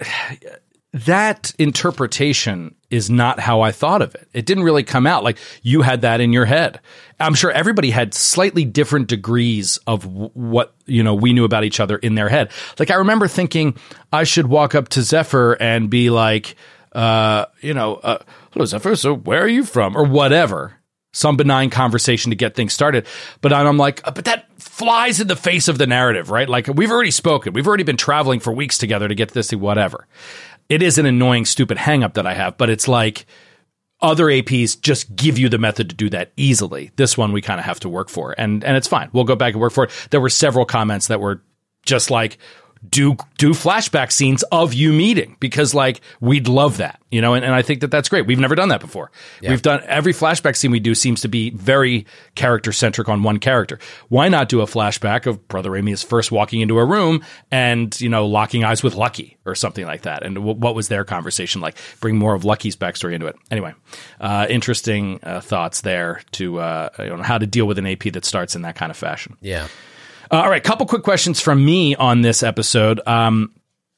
that interpretation is not how I thought of it. It didn't really come out like you had that in your head. I'm sure everybody had slightly different degrees of w- what, you know, we knew about each other in their head. Like I remember thinking I should walk up to Zephyr and be like, uh, you know, uh, hello, Zephyr, so where are you from? Or whatever. Some benign conversation to get things started. But I'm like, but that flies in the face of the narrative, right? Like we've already spoken. We've already been traveling for weeks together to get this thing, whatever. It is an annoying, stupid hang up that I have, but it's like other A Ps just give you the method to do that easily. This one we kind of have to work for, and and it's fine. We'll go back and work for it. There were several comments that were just like, do do flashback scenes of you meeting, because like we'd love that, you know, and, and I think that that's great. We've never done that before. Yeah. We've done every flashback scene we do seems to be very character centric on one character. Why not do a flashback of Brother Amius first walking into a room and, you know, locking eyes with Lucky or something like that? And w- what was their conversation like? Bring more of Lucky's backstory into it. Anyway, uh, interesting uh, thoughts there to uh, you know, how to deal with an A P that starts in that kind of fashion. Yeah. Uh, all right, couple quick questions from me on this episode. Um,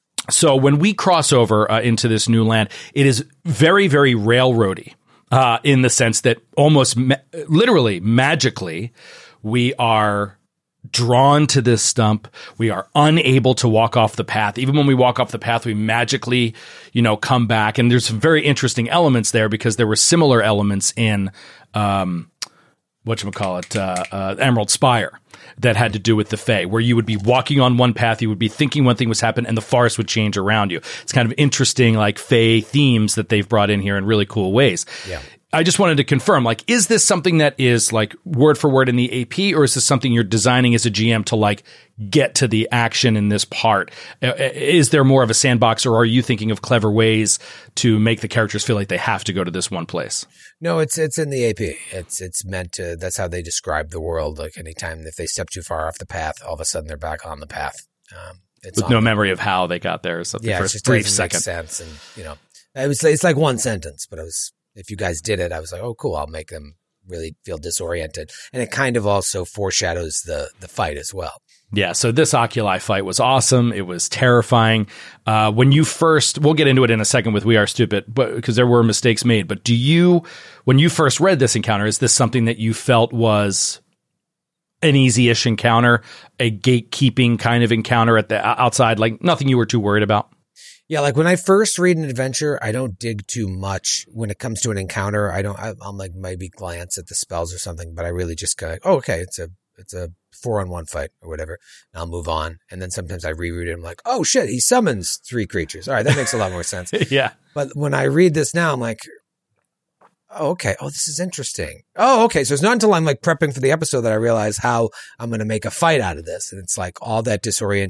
so when we cross over uh, into this new land, it is very, very railroady uh, in the sense that almost ma- literally magically we are drawn to this stump. We are unable to walk off the path. Even when we walk off the path, we magically, you know, come back. And there's some very interesting elements there because there were similar elements in um, whatchamacallit, uh, uh, Emerald Spire, that had to do with the Fae, where you would be walking on one path, you would be thinking one thing was happening, and the forest would change around you. It's kind of interesting, like Fae themes that they've brought in here in really cool ways. Yeah. I just wanted to confirm, like, is this something that is like word for word in the A P, or is this something you're designing as a G M to like get to the action in this part? Is there more of a sandbox, or are you thinking of clever ways to make the characters feel like they have to go to this one place? No, it's it's in the A P. It's it's meant to. That's how they describe the world. Like anytime if they step too far off the path, all of a sudden they're back on the path. Um, it's with no memory of how they got there or something. Yeah, for it just a brief doesn't second. make sense. And you know, it was it's like one sentence, but it was. If you guys did it, I was like, oh, cool. I'll make them really feel disoriented. And it kind of also foreshadows the the fight as well. Yeah, so this Oculi fight was awesome. It was terrifying. Uh, when you first, we'll get into it in a second with We Are Stupid, but because there were mistakes made. But do you, when you first read this encounter, is this something that you felt was an easy-ish encounter, a gatekeeping kind of encounter at the outside, like nothing you were too worried about? Yeah, like when I first read an adventure, I don't dig too much when it comes to an encounter. I don't. I, I'll like maybe glance at the spells or something, but I really just go, like, oh, okay, it's a it's a four on one fight or whatever. And I'll move on. And then sometimes I reread it. I'm like, oh shit, he summons three creatures. All right, that makes a lot more sense. Yeah. But when I read this now, I'm like, oh, okay. Oh, this is interesting. Oh, okay. So it's not until I'm like prepping for the episode that I realize how I'm going to make a fight out of this, and it's like all that disorient.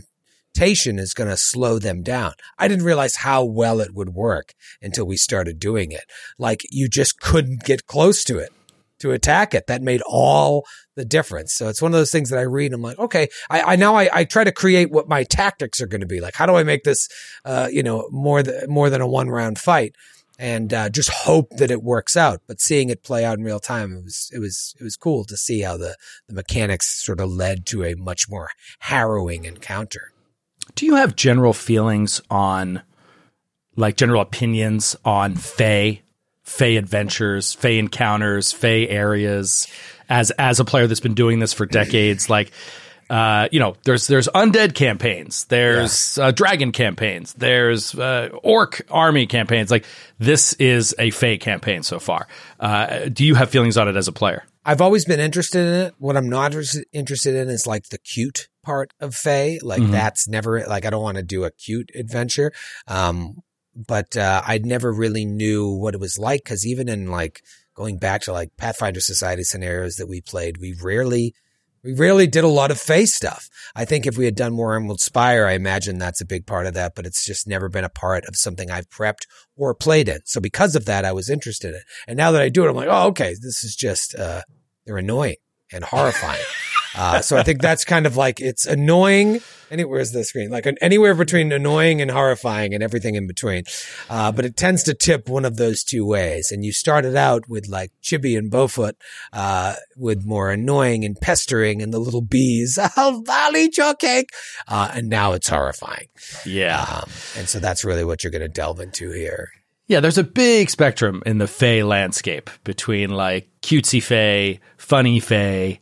mutation is going to slow them down. I didn't realize how well it would work until we started doing it. Like, you just couldn't get close to it to attack it. That made all the difference. So it's one of those things that I read and I'm like, okay, I, I now I, I try to create what my tactics are going to be. Like, how do I make this, uh, you know, more than, more than a one round fight? And uh, just hope that it works out. But seeing it play out in real time, it was it was it was cool to see how the, the mechanics sort of led to a much more harrowing encounter. Do you have general feelings on, like, general opinions on Fae, Fae adventures, Fae encounters, Fae areas? As as a player that's been doing this for decades, like. Uh, you know, there's there's undead campaigns, there's yeah. uh, dragon campaigns, there's uh, orc army campaigns. Like, this is a Fae campaign so far. Uh, do you have feelings on it as a player? I've always been interested in it. What I'm not interested in is like the cute part of Fae. Like mm-hmm. that's never like I don't want to do a cute adventure. Um, but uh, I never really knew what it was like, because even in like going back to like Pathfinder Society scenarios that we played, we rarely. We rarely did a lot of Fae stuff. I think if we had done more Emerald Spire, I imagine that's a big part of that, but it's just never been a part of something I've prepped or played in. So because of that, I was interested in it. And now that I do it, I'm like, oh, okay, this is just, uh, they're annoying and horrifying. Uh, so I think that's kind of like, it's annoying. Anywhere's the screen? Like anywhere between annoying and horrifying and everything in between. Uh, but it tends to tip one of those two ways. And you started out with like Chibi and Bowfoot, uh, with more annoying and pestering and the little bees. I'll, I'll eat your cake. Uh, and now it's horrifying. Yeah. Um, and so that's really what you're going to delve into here. Yeah, there's a big spectrum in the Fae landscape between like cutesy Fae, funny Fae,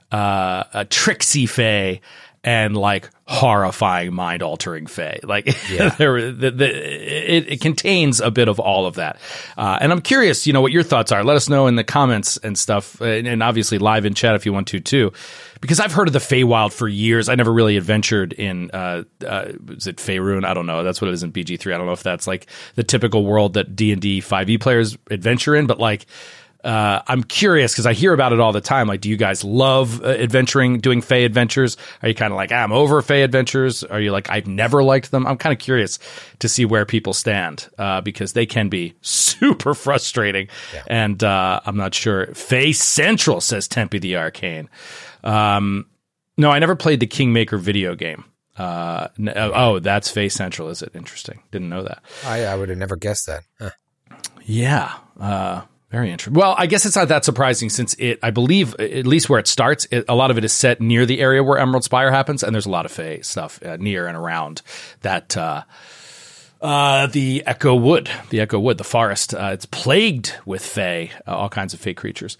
uh, a tricksy Fae, and like horrifying, mind-altering Fae. Like, yeah. there, the, the, it, it contains a bit of all of that. Uh, and I'm curious, you know, what your thoughts are. Let us know in the comments and stuff, and, and obviously live in chat if you want to too. Because I've heard of the Feywild for years. I never really adventured in, uh, uh, is it Faerun? I don't know. That's what it is in B G three. I don't know if that's like the typical world that D and D five e players adventure in, but like, Uh, I'm curious because I hear about it all the time. Like, do you guys love uh, adventuring, doing Fae adventures? Are you kind of like, ah, I'm over Fae adventures? Are you like, I've never liked them? I'm kind of curious to see where people stand, uh, because they can be super frustrating. Yeah. And uh, I'm not sure. Fae Central, says Tempe the Arcane. Um, no, I never played the Kingmaker video game. Uh, n- oh, that's Fae Central, is it? Interesting. Didn't know that. I, I would have never guessed that. Huh. Yeah. Uh, Very interesting. Well, I guess it's not that surprising since it, I believe, at least where it starts, it, a lot of it is set near the area where Emerald Spire happens, and there's a lot of Fae stuff uh, near and around that, uh, uh, the Echo Wood, the Echo Wood, the forest. Uh, it's plagued with Fae, uh, all kinds of Fae creatures.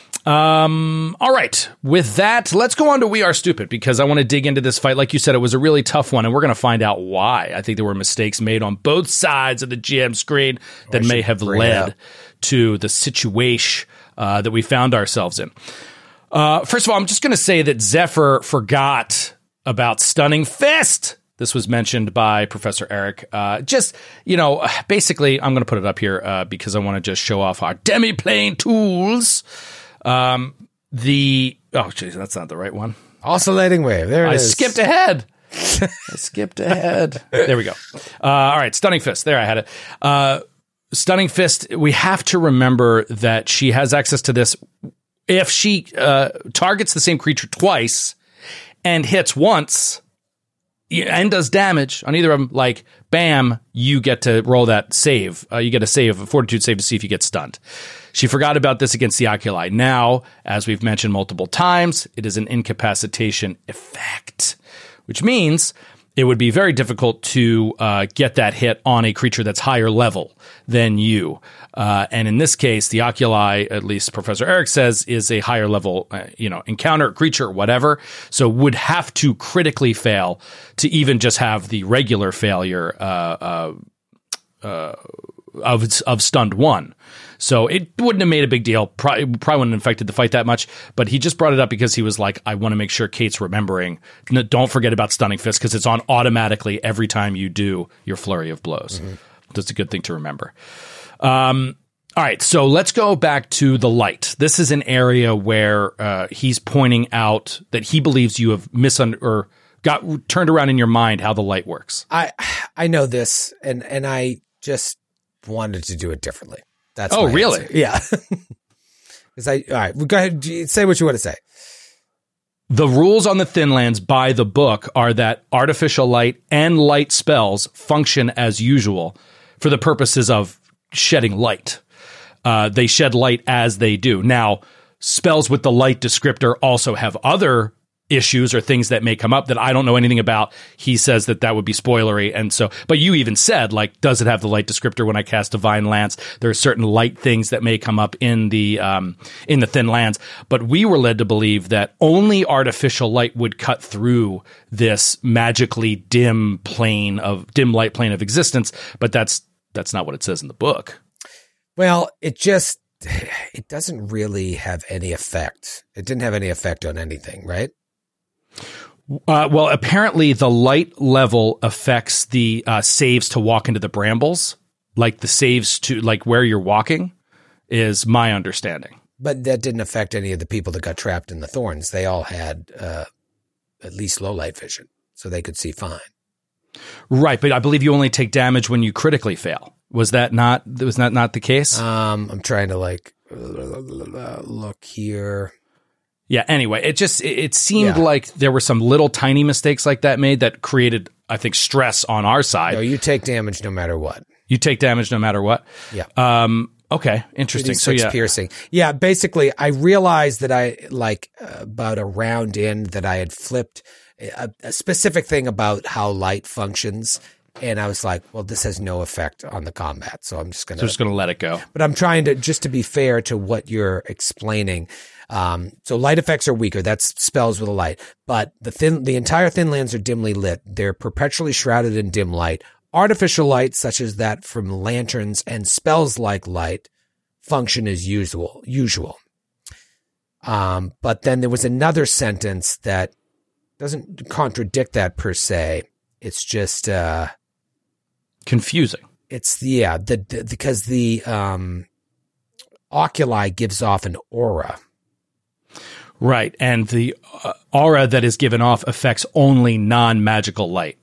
Um, all right. With that, let's go on to We Are Stupid, because I want to dig into this fight. Like you said, it was a really tough one, and we're going to find out why. I think there were mistakes made on both sides of the G M screen that may have led to the situation uh, that we found ourselves in. Uh, first of all, I'm just going to say that Zephyr forgot about Stunning Fist. This was mentioned by Professor Eric. Uh, just, you know, basically, I'm going to put it up here uh, because I want to just show off our demi-plane tools. Um, the, oh, geez, that's not the right one. Oscillating wave. There it I is. I skipped ahead. I skipped ahead. There we go. Uh, all right. Stunning Fist. There, I had it. Uh, Stunning Fist. We have to remember that she has access to this. If she, uh, targets the same creature twice and hits once and does damage on either of them, like, bam, you get to roll that save. Uh, you get a save, a fortitude save to see if you get stunned. She forgot about this against the Oculi. Now, as we've mentioned multiple times, it is an incapacitation effect, which means it would be very difficult to uh, get that hit on a creature that's higher level than you. Uh, and in this case, the Oculi, at least Professor Eric says, is a higher level, uh, you know, encounter, creature, whatever. So would have to critically fail to even just have the regular failure uh, uh, uh, of of stunned one. So it wouldn't have made a big deal. Probably, probably wouldn't have affected the fight that much. But he just brought it up because he was like, I want to make sure Kate's remembering. No, don't forget about Stunning Fist because it's on automatically every time you do your flurry of blows. Mm-hmm. That's a good thing to remember. Um, all right, so let's go back to the light. This is an area where uh, he's pointing out that he believes you have misun- or got turned around in your mind how the light works. I I know this, and and I just wanted to do it differently. That's oh my really? answer. Yeah. Because I all right, well, go ahead, say what you want to say. The rules on the Thinlands by the book are that artificial light and light spells function as usual for the purposes of shedding light. Uh, they shed light as they do. Now, spells with the light descriptor also have other issues or things that may come up that I don't know anything about. He says that that would be spoilery. And so, but you even said, like, does it have the light descriptor when I cast Divine Lance? There are certain light things that may come up in the, um, in the Thinlands, but we were led to believe that only artificial light would cut through this magically dim plane of dim light plane of existence. But that's, that's not what it says in the book. Well, it just, it doesn't really have any effect. It didn't have any effect on anything, right? Uh, well, apparently the light level affects the uh, saves to walk into the brambles, like the saves to like where you're walking, is my understanding. But that didn't affect any of the people that got trapped in the thorns. They all had uh, at least low light vision, so they could see fine. Right, but I believe you only take damage when you critically fail. Was that not? Was that not the case? Um, I'm trying to like look here. Yeah. Anyway, it just it, it seemed Yeah. like there were some little tiny mistakes like that made that created, I think, stress on our side. No, you take damage no matter what. You take damage no matter what. Yeah. Um. Okay. Interesting. So yeah. piercing. Yeah. Basically, I realized that I like uh, about a round in that I had flipped a, a specific thing about how light functions. And I was like, well, this has no effect on the combat. So I'm just going to So just going to let it go. But I'm trying to, just to be fair to what you're explaining. Um, so light effects are weaker. That's spells with a light. But the thin, the entire Thinlands are dimly lit. They're perpetually shrouded in dim light. Artificial light, such as that from lanterns and spells like light, function as usual. Usual. Um, but then there was another sentence that doesn't contradict that per se. It's just uh, confusing. It's yeah, the, the because the um, oculi gives off an aura. Right, and the uh, aura that is given off affects only non-magical light.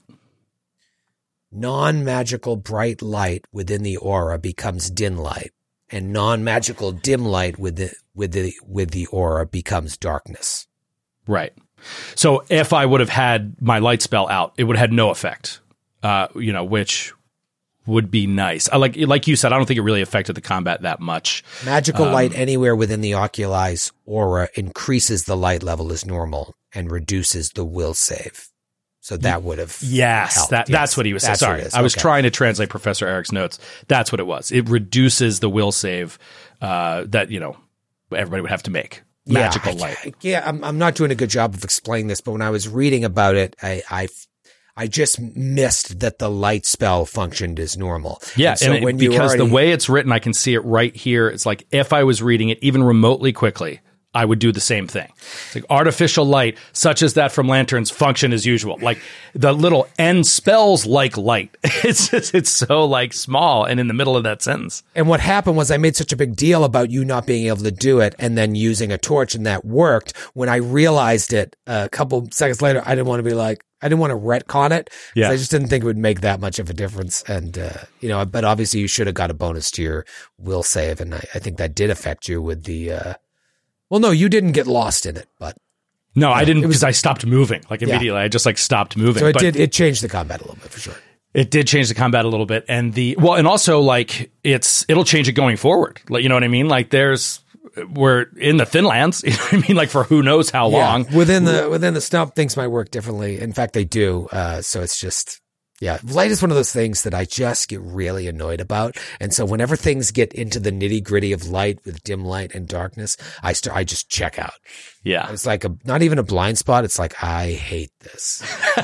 Non-magical bright light within the aura becomes dim light, and non-magical dim light with the with the with the aura becomes darkness. Right. So if I would have had my light spell out, it would have had no effect. Uh, you know, which would be nice. I like like you said, I don't think it really affected the combat that much. Magical um, light anywhere within the oculi's aura increases the light level as normal and reduces the will save. So that would have yes, helped. that Yes, that's what he was saying. that's what Sorry, it is. I was Okay. trying to translate Professor Eric's notes. That's what it was. It reduces the will save uh, that you know everybody would have to make. Magical yeah, light. I, yeah, I'm I'm not doing a good job of explaining this, but when I was reading about it, I I, I just missed that the light spell functioned as normal. Yeah, and so and it- when you because already, the way it's written, I can see it right here. It's like if I was reading it even remotely quickly, I would do the same thing. It's like artificial light, such as that from lanterns, function as usual. Like the little N spells like light. It's just, it's so like small and in the middle of that sentence. And what happened was I made such a big deal about you not being able to do it and then using a torch, and that worked. When I realized it a couple seconds later, I didn't want to be like, I didn't want to retcon it. 'Cause Yeah. I just didn't think it would make that much of a difference. And, uh, you know, but obviously you should have got a bonus to your will save. And I, I think that did affect you with the, uh, well, no, you didn't get lost in it, but No, I didn't it was- because I stopped moving. Like immediately, I just like stopped moving. so it But did, it changed the combat a little bit for sure. It did change the combat a little bit, and the well, and also like it's it'll change it going forward. Like you know what I mean? Like there's we're in the Thinlands. You know what I mean? Like for who knows how long. Yeah, within the within the stump, things might work differently. In fact, they do. Uh, so it's just, yeah, light is one of those things that I just get really annoyed about. And so whenever things get into the nitty gritty of light with dim light and darkness, I start, I just check out. Yeah, It's like a not even a blind spot. It's like I hate this.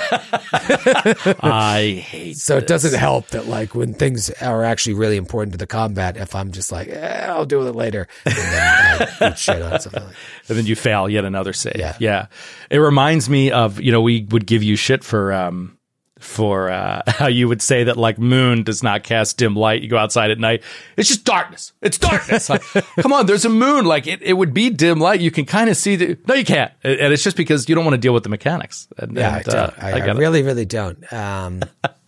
I hate. So it this. doesn't help that like when things are actually really important to the combat, if I'm just like, eh, I'll do it later, and then I eat shit on something. Like that. And then you fail yet another save. Yeah. yeah. It reminds me of, you know, we would give you shit for um, for uh, how you would say that like moon does not cast dim light. You go outside at night, it's just darkness. It's darkness. Like, come on, there's a moon. Like it, it would be dim light. You can kind of see the. No, you can't. And it's just because you don't want to deal with the mechanics. And, yeah, and, I, don't. Uh, I, I, I really, really don't. Um,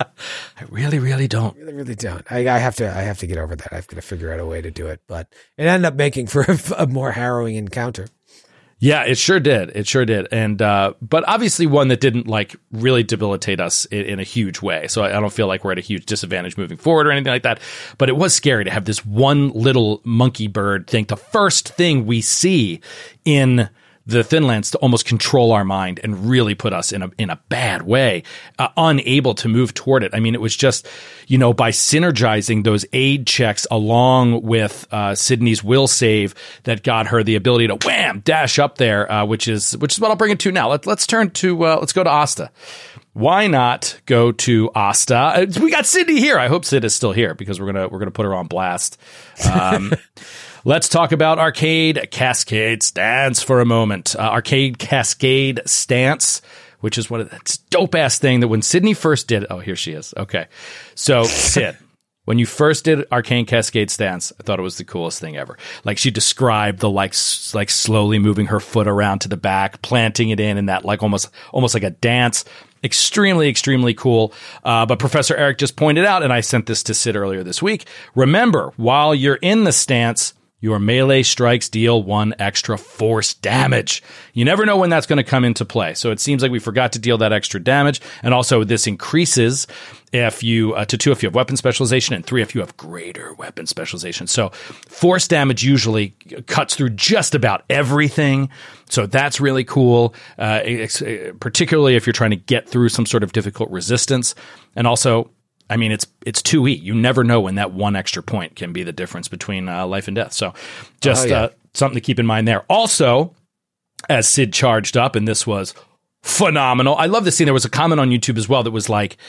I really, really don't. I really, really don't. I, I have to. I have to get over that. I've got to figure out a way to do it. But it ended up making for a, a more harrowing encounter. Yeah, it sure did. It sure did. And, uh, but obviously one that didn't like really debilitate us in, in a huge way. So I, I don't feel like we're at a huge disadvantage moving forward or anything like that. But it was scary to have this one little monkey bird thing, the first thing we see in the Thinlands, to almost control our mind and really put us in a in a bad way, uh, unable to move toward it. I mean, it was just, you know, by synergizing those aid checks along with uh, Sydney's will save that got her the ability to wham dash up there, uh, which is which is what I'll bring it to now. Let, let's turn to uh, let's go to Asta. Why not go to Asta? We got Sydney here. I hope Sid is still here because we're gonna we're gonna put her on blast. Um, Let's talk about Arcade Cascade Stance for a moment. Uh, Arcade Cascade Stance, which is one of that dope ass thing that when Sydney first did. Oh, here she is. Okay, so Sid, when you first did Arcane Cascade Stance, I thought it was the coolest thing ever. Like she described the like s- like slowly moving her foot around to the back, planting it in, and that like almost almost like a dance. Extremely, extremely cool. Uh, but Professor Eric just pointed out, and I sent this to Sid earlier this week. Remember, while you're in the stance, your melee strikes deal one extra force damage. You never know when that's going to come into play. So it seems like we forgot to deal that extra damage. And also this increases if you uh, to two if you have weapon specialization and three if you have greater weapon specialization. So force damage usually cuts through just about everything. So that's really cool, uh, ex- particularly if you're trying to get through some sort of difficult resistance. And also, I mean, it's it's two E. You never know when that one extra point can be the difference between uh, life and death. So just oh, yeah. uh, something to keep in mind there. Also, as Sid charged up, and this was phenomenal. I love this scene. There was a comment on YouTube as well that was like,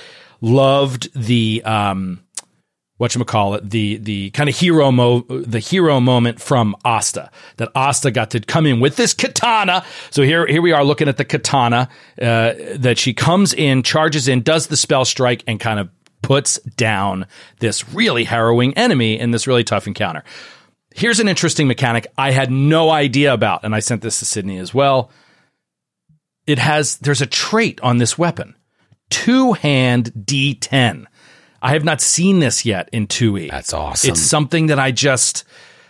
loved the, um, whatchamacallit, the the kind of hero mo the hero moment from Asta. That Asta got to come in with this katana. So here here we are looking at the katana, uh, that she comes in, charges in, does the spell strike, and kind of puts down this really harrowing enemy in this really tough encounter. Here's an interesting mechanic I had no idea about, and I sent this to Sydney as well. It has, there's a trait on this weapon, two-hand D ten. I have not seen this yet in two E. That's awesome. It's something that I just,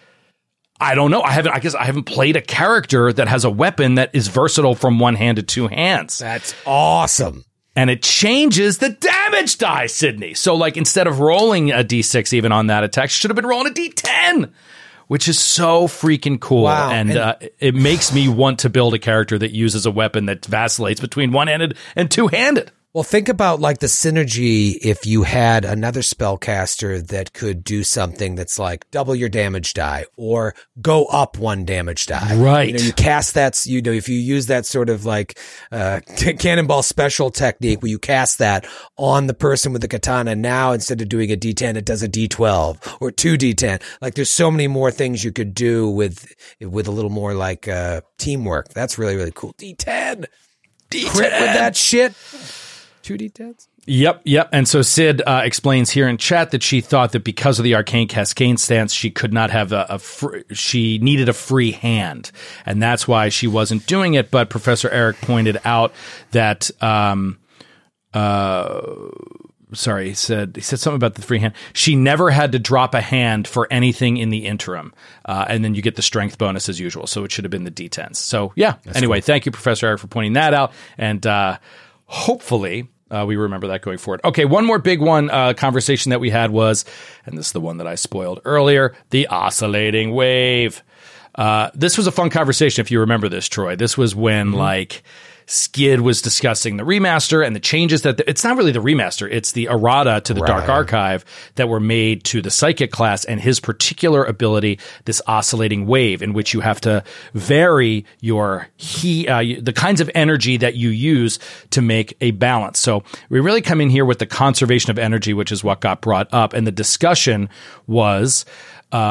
I don't know. I haven't, I guess I haven't played a character that has a weapon that is versatile from one hand to two hands. That's awesome. And it changes the damage die, Sydney. So, like, instead of rolling a D six even on that attack, she should have been rolling a D ten, which is so freaking cool. Wow. And, and uh, it makes me want to build a character that uses a weapon that vacillates between one-handed and two-handed. Well, think about like the synergy if you had another spellcaster that could do something that's like double your damage die or go up one damage die. Right. You know, you cast that, you know, if you use that sort of like uh, cannonball special technique where you cast that on the person with the katana, now instead of doing a D ten, it does a D twelve or two D ten. Like there's so many more things you could do with with a little more like uh, teamwork. That's really, really cool. D ten. D ten. Crit with that shit. Two D tens? Yep, yep. And so Sid uh, explains here in chat that she thought that because of the Arcane Cascade Stance, she could not have a, a fr- she needed a free hand. And that's why she wasn't doing it. But Professor Eric pointed out that, um, uh, sorry, he said, he said something about the free hand. She never had to drop a hand for anything in the interim. Uh, and then you get the strength bonus as usual. So it should have been the D tens. So yeah, that's anyway, cool. Thank you, Professor Eric, for pointing that out. And, uh, hopefully, uh, we remember that going forward. Okay, one more big one uh, conversation that we had was, and this is the one that I spoiled earlier, the oscillating wave. Uh, this was a fun conversation, if you remember this, Troy. This was when, mm-hmm. like, Skid was discussing the remaster and the changes that the, it's not really the remaster, it's the errata to the right. Dark Archive that were made to the Psychic class and his particular ability, this oscillating wave, in which you have to vary your he uh, the kinds of energy that you use to make a balance. So we really come in here with the conservation of energy, which is what got brought up, and the discussion was uh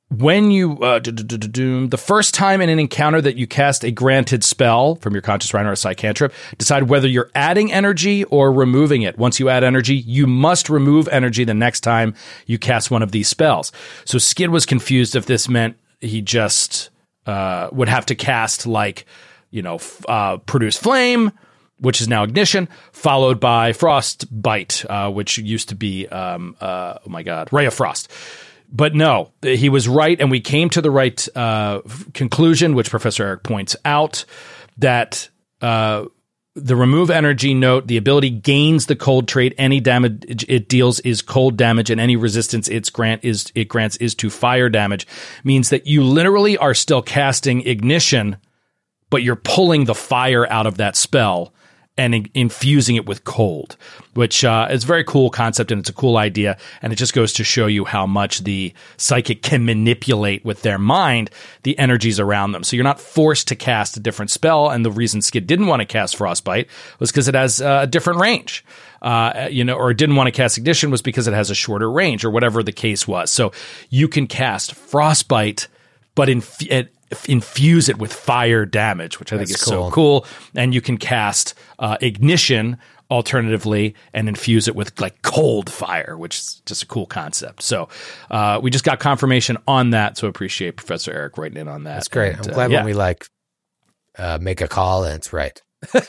when you uh, the first time in an encounter that you cast a granted spell from your Conscious Rhino or Psycantrip, decide whether you're adding energy or removing it. Once you add energy, you must remove energy the next time you cast one of these spells. So Skid was confused if this meant he just uh, would have to cast like, you know, f- uh, produce flame, which is now ignition, followed by frostbite, uh, which used to be, um, uh, oh my God, ray of frost. But no, he was right, and we came to the right uh, conclusion, which Professor Eric points out, that uh, the remove energy note, the ability gains the cold trait. Any damage it deals is cold damage, and any resistance it's grant is it grants is to fire damage. Means that you literally are still casting ignition, but you're pulling the fire out of that spell and in- infusing it with cold, which uh, is a very cool concept, and it's a cool idea, and it just goes to show you how much the psychic can manipulate with their mind the energies around them. So you're not forced to cast a different spell, and the reason Skid didn't want to cast Frostbite was because it has uh, a different range. Uh, you know, or didn't want to cast Ignition was because it has a shorter range, or whatever the case was. So you can cast Frostbite, but in it, infuse it with fire damage, which I think That's is cool. so cool. And you can cast uh, Ignition alternatively and infuse it with like cold fire, which is just a cool concept. So uh, we just got confirmation on that. So appreciate Professor Eric writing in on that. That's great. And, I'm glad uh, yeah. when we like uh, make a call and it's right.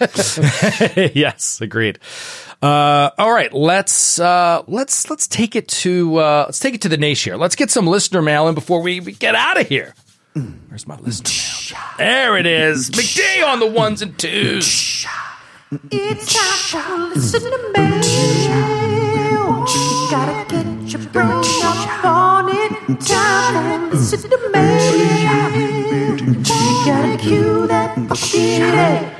Yes, agreed. Uh, all right, let's uh, let's let's take it to uh, let's take it to the niche here. Let's get some listener mail in before we, we get out of here. Where's my listener mail? There it is. McD on the ones and twos. It's time to listen to mail. You gotta get your brain up on it. Time to listen to mail. You gotta cue that fucking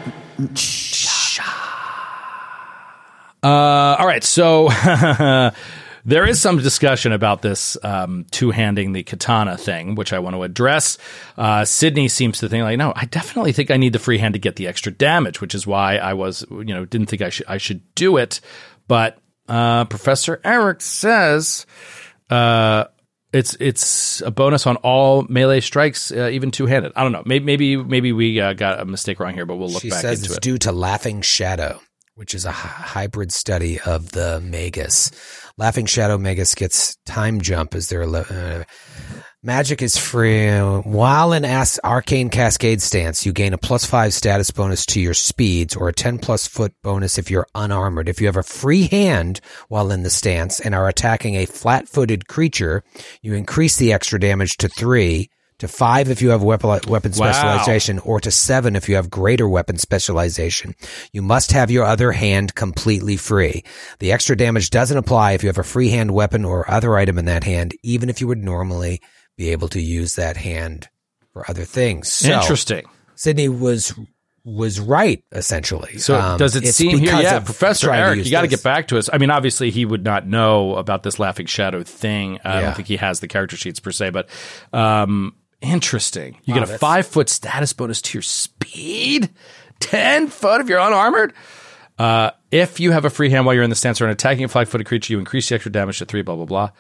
Uh, all right, so there is some discussion about this um, two-handing the katana thing, which I want to address. Uh, Sydney seems to think like, no, I definitely think I need the free hand to get the extra damage, which is why I was, you know, didn't think I should I should do it. But uh, Professor Eric says uh, it's it's a bonus on all melee strikes, uh, even two-handed. I don't know. Maybe maybe maybe we uh, got a mistake wrong here, but we'll look she back says into it's it. due to Laughing Shadow, which is a hybrid study of the Magus. Laughing Shadow Magus gets time jump as their uh, magic is free. While in As- Arcane Cascade stance, you gain a plus five status bonus to your speeds or a ten plus foot bonus if you're unarmored. If you have a free hand while in the stance and are attacking a flat-footed creature, you increase the extra damage to three, to five if you have weapon, weapon Wow. specialization, or to seven if you have greater weapon specialization. You must have your other hand completely free. The extra damage doesn't apply if you have a free hand weapon or other item in that hand, even if you would normally be able to use that hand for other things. So, Interesting. Sydney was was right, essentially. So Um, does it it's seem here? because Yeah, of Professor trying to Eric, use you got to this. get back to us. I mean, obviously, he would not know about this Laughing Shadow thing. I Yeah. don't think he has the character sheets per se, but um, interesting. You Wow, get a that's- five foot status bonus to your speed, ten foot if you're unarmored. Uh, if you have a free hand while you're in the stance or an attacking a five footed creature, you increase the extra damage to three. Blah blah blah.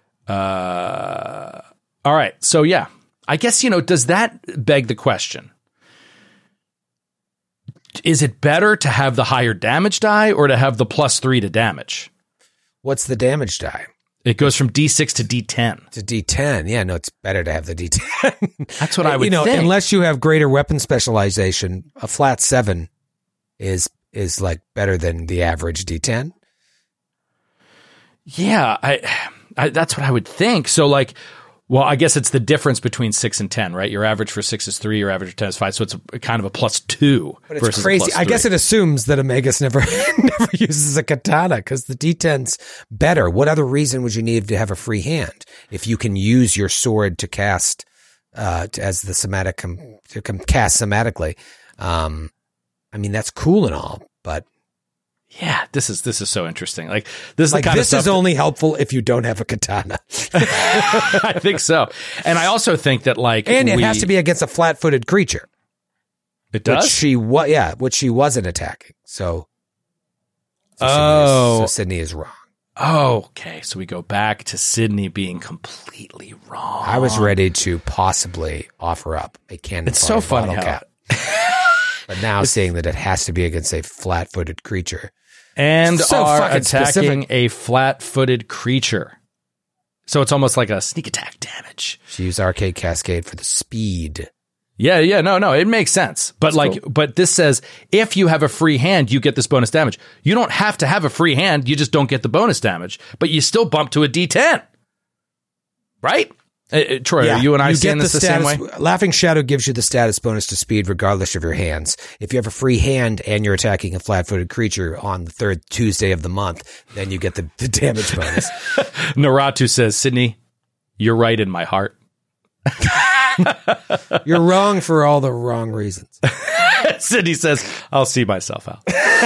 Uh, all right, so yeah, I guess you know. Does that beg the question? Is it better to have the higher damage die or to have the plus three to damage? What's the damage die? It goes from D six to D ten. To D ten. Yeah, no, it's better to have the D ten. That's what I would you know, think. unless you have greater weapon specialization, a flat seven is is like better than the average D ten. Yeah, I, I that's what I would think. So like, well, I guess it's the difference between six and ten, right? Your average for six is three, your average for ten is five, so it's a, kind of a plus two. But it's versus a crazy. plus I guess three. it assumes that a Magus never never uses a katana because the D ten's better. What other reason would you need to have a free hand if you can use your sword to cast uh, to, as the somatic com, to com, cast somatically? Um, I mean, that's cool and all, but Yeah, this is this is so interesting. Like this is like the kind this of is stuff only helpful if you don't have a katana, that- I think so, and I also think that like, and it we- has to be against a flat-footed creature. It does. Which she wa- yeah, which she wasn't attacking. So, so Oh. Sydney is, so Sydney is wrong. Oh, okay. So we go back to Sydney being completely wrong. I was ready to possibly offer up a cannon It's so funny how cat. But now seeing that it has to be against a flat-footed creature. and So are fucking attacking specific. a flat-footed creature. So it's almost like a sneak attack damage. She used Arcade Cascade for the speed. Yeah, yeah, no, no, it makes sense. But That's like, cool. but this says if you have a free hand, you get this bonus damage. You don't have to have a free hand; you just don't get the bonus damage, but you still bump to a D ten, right? Uh, uh, Troy, are you and I seeing this the, same way? Laughing Shadow gives you the status bonus to speed regardless of your hands. If you have a free hand and you're attacking a flat-footed creature on the third Tuesday of the month, then you get the, the damage bonus. Naratu says, "Sydney, you're right in my heart." You're wrong for all the wrong reasons. Sydney says, "I'll see myself out."